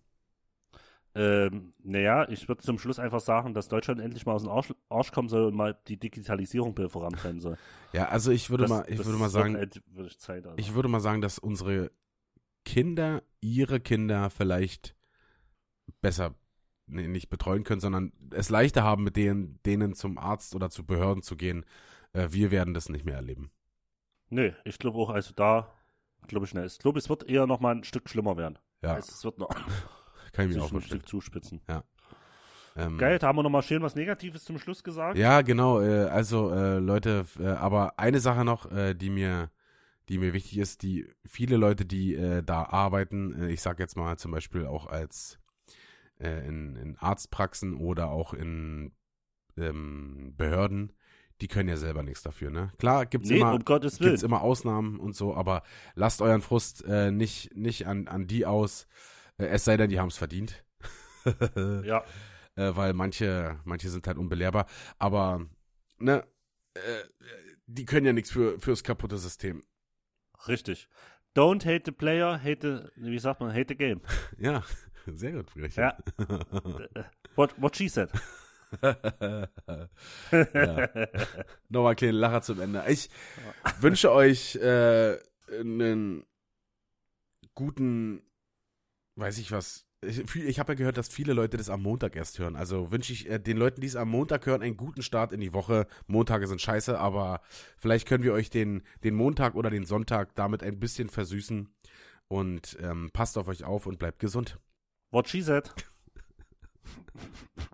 Ähm, naja, ich würde zum Schluss einfach sagen, dass Deutschland endlich mal aus dem Arsch, Arsch kommen soll und mal die Digitalisierung vorantreiben soll. Ja, also ich würde Das- mal, ich das würde mal wird sagen, echt- wirklich Zeit, also. ich würde mal sagen, dass unsere Kinder ihre Kinder vielleicht besser nee, nicht betreuen können, sondern es leichter haben, mit denen, denen zum Arzt oder zu Behörden zu gehen. Äh, wir werden das nicht mehr erleben. Nö, ich glaube auch, also da, glaube ich nicht. Ich glaube, es wird eher noch mal ein Stück schlimmer werden. Ja, Also es wird noch kann ich sich mir auch ein vorstellen. Stück zuspitzen. Ähm, Geil, da haben wir noch mal schön was Negatives zum Schluss gesagt. Ja, genau. Äh, also äh, Leute, äh, aber eine Sache noch, äh, die mir, die mir wichtig ist, die viele Leute, die äh, da arbeiten, äh, ich sag jetzt mal zum Beispiel auch als äh, in, in Arztpraxen oder auch in ähm, Behörden, die können ja selber nichts dafür, ne? Klar, gibt's Nee, immer, um Gottes Willen. gibt's immer Ausnahmen und so, aber lasst euren Frust äh, nicht, nicht an, an die aus, äh, es sei denn, die haben es verdient. Ja, äh, weil manche, manche sind halt unbelehrbar. Aber, ne, äh, die können ja nichts für, fürs kaputte System. richtig. Don't hate the player, hate the, wie sagt man, hate the game. Ja, sehr gut, Brüderchen. Ja. What, what she said. Ja. Nochmal einen kleinen Lacher zum Ende. Ich wünsche euch äh, einen guten, weiß ich was, Ich, ich habe ja gehört, dass viele Leute das am Montag erst hören. Also wünsche ich äh, den Leuten, die es am Montag hören, einen guten Start in die Woche. Montage sind scheiße, aber vielleicht können wir euch den, den Montag oder den Sonntag damit ein bisschen versüßen. Und ähm, passt auf euch auf und bleibt gesund. What she said.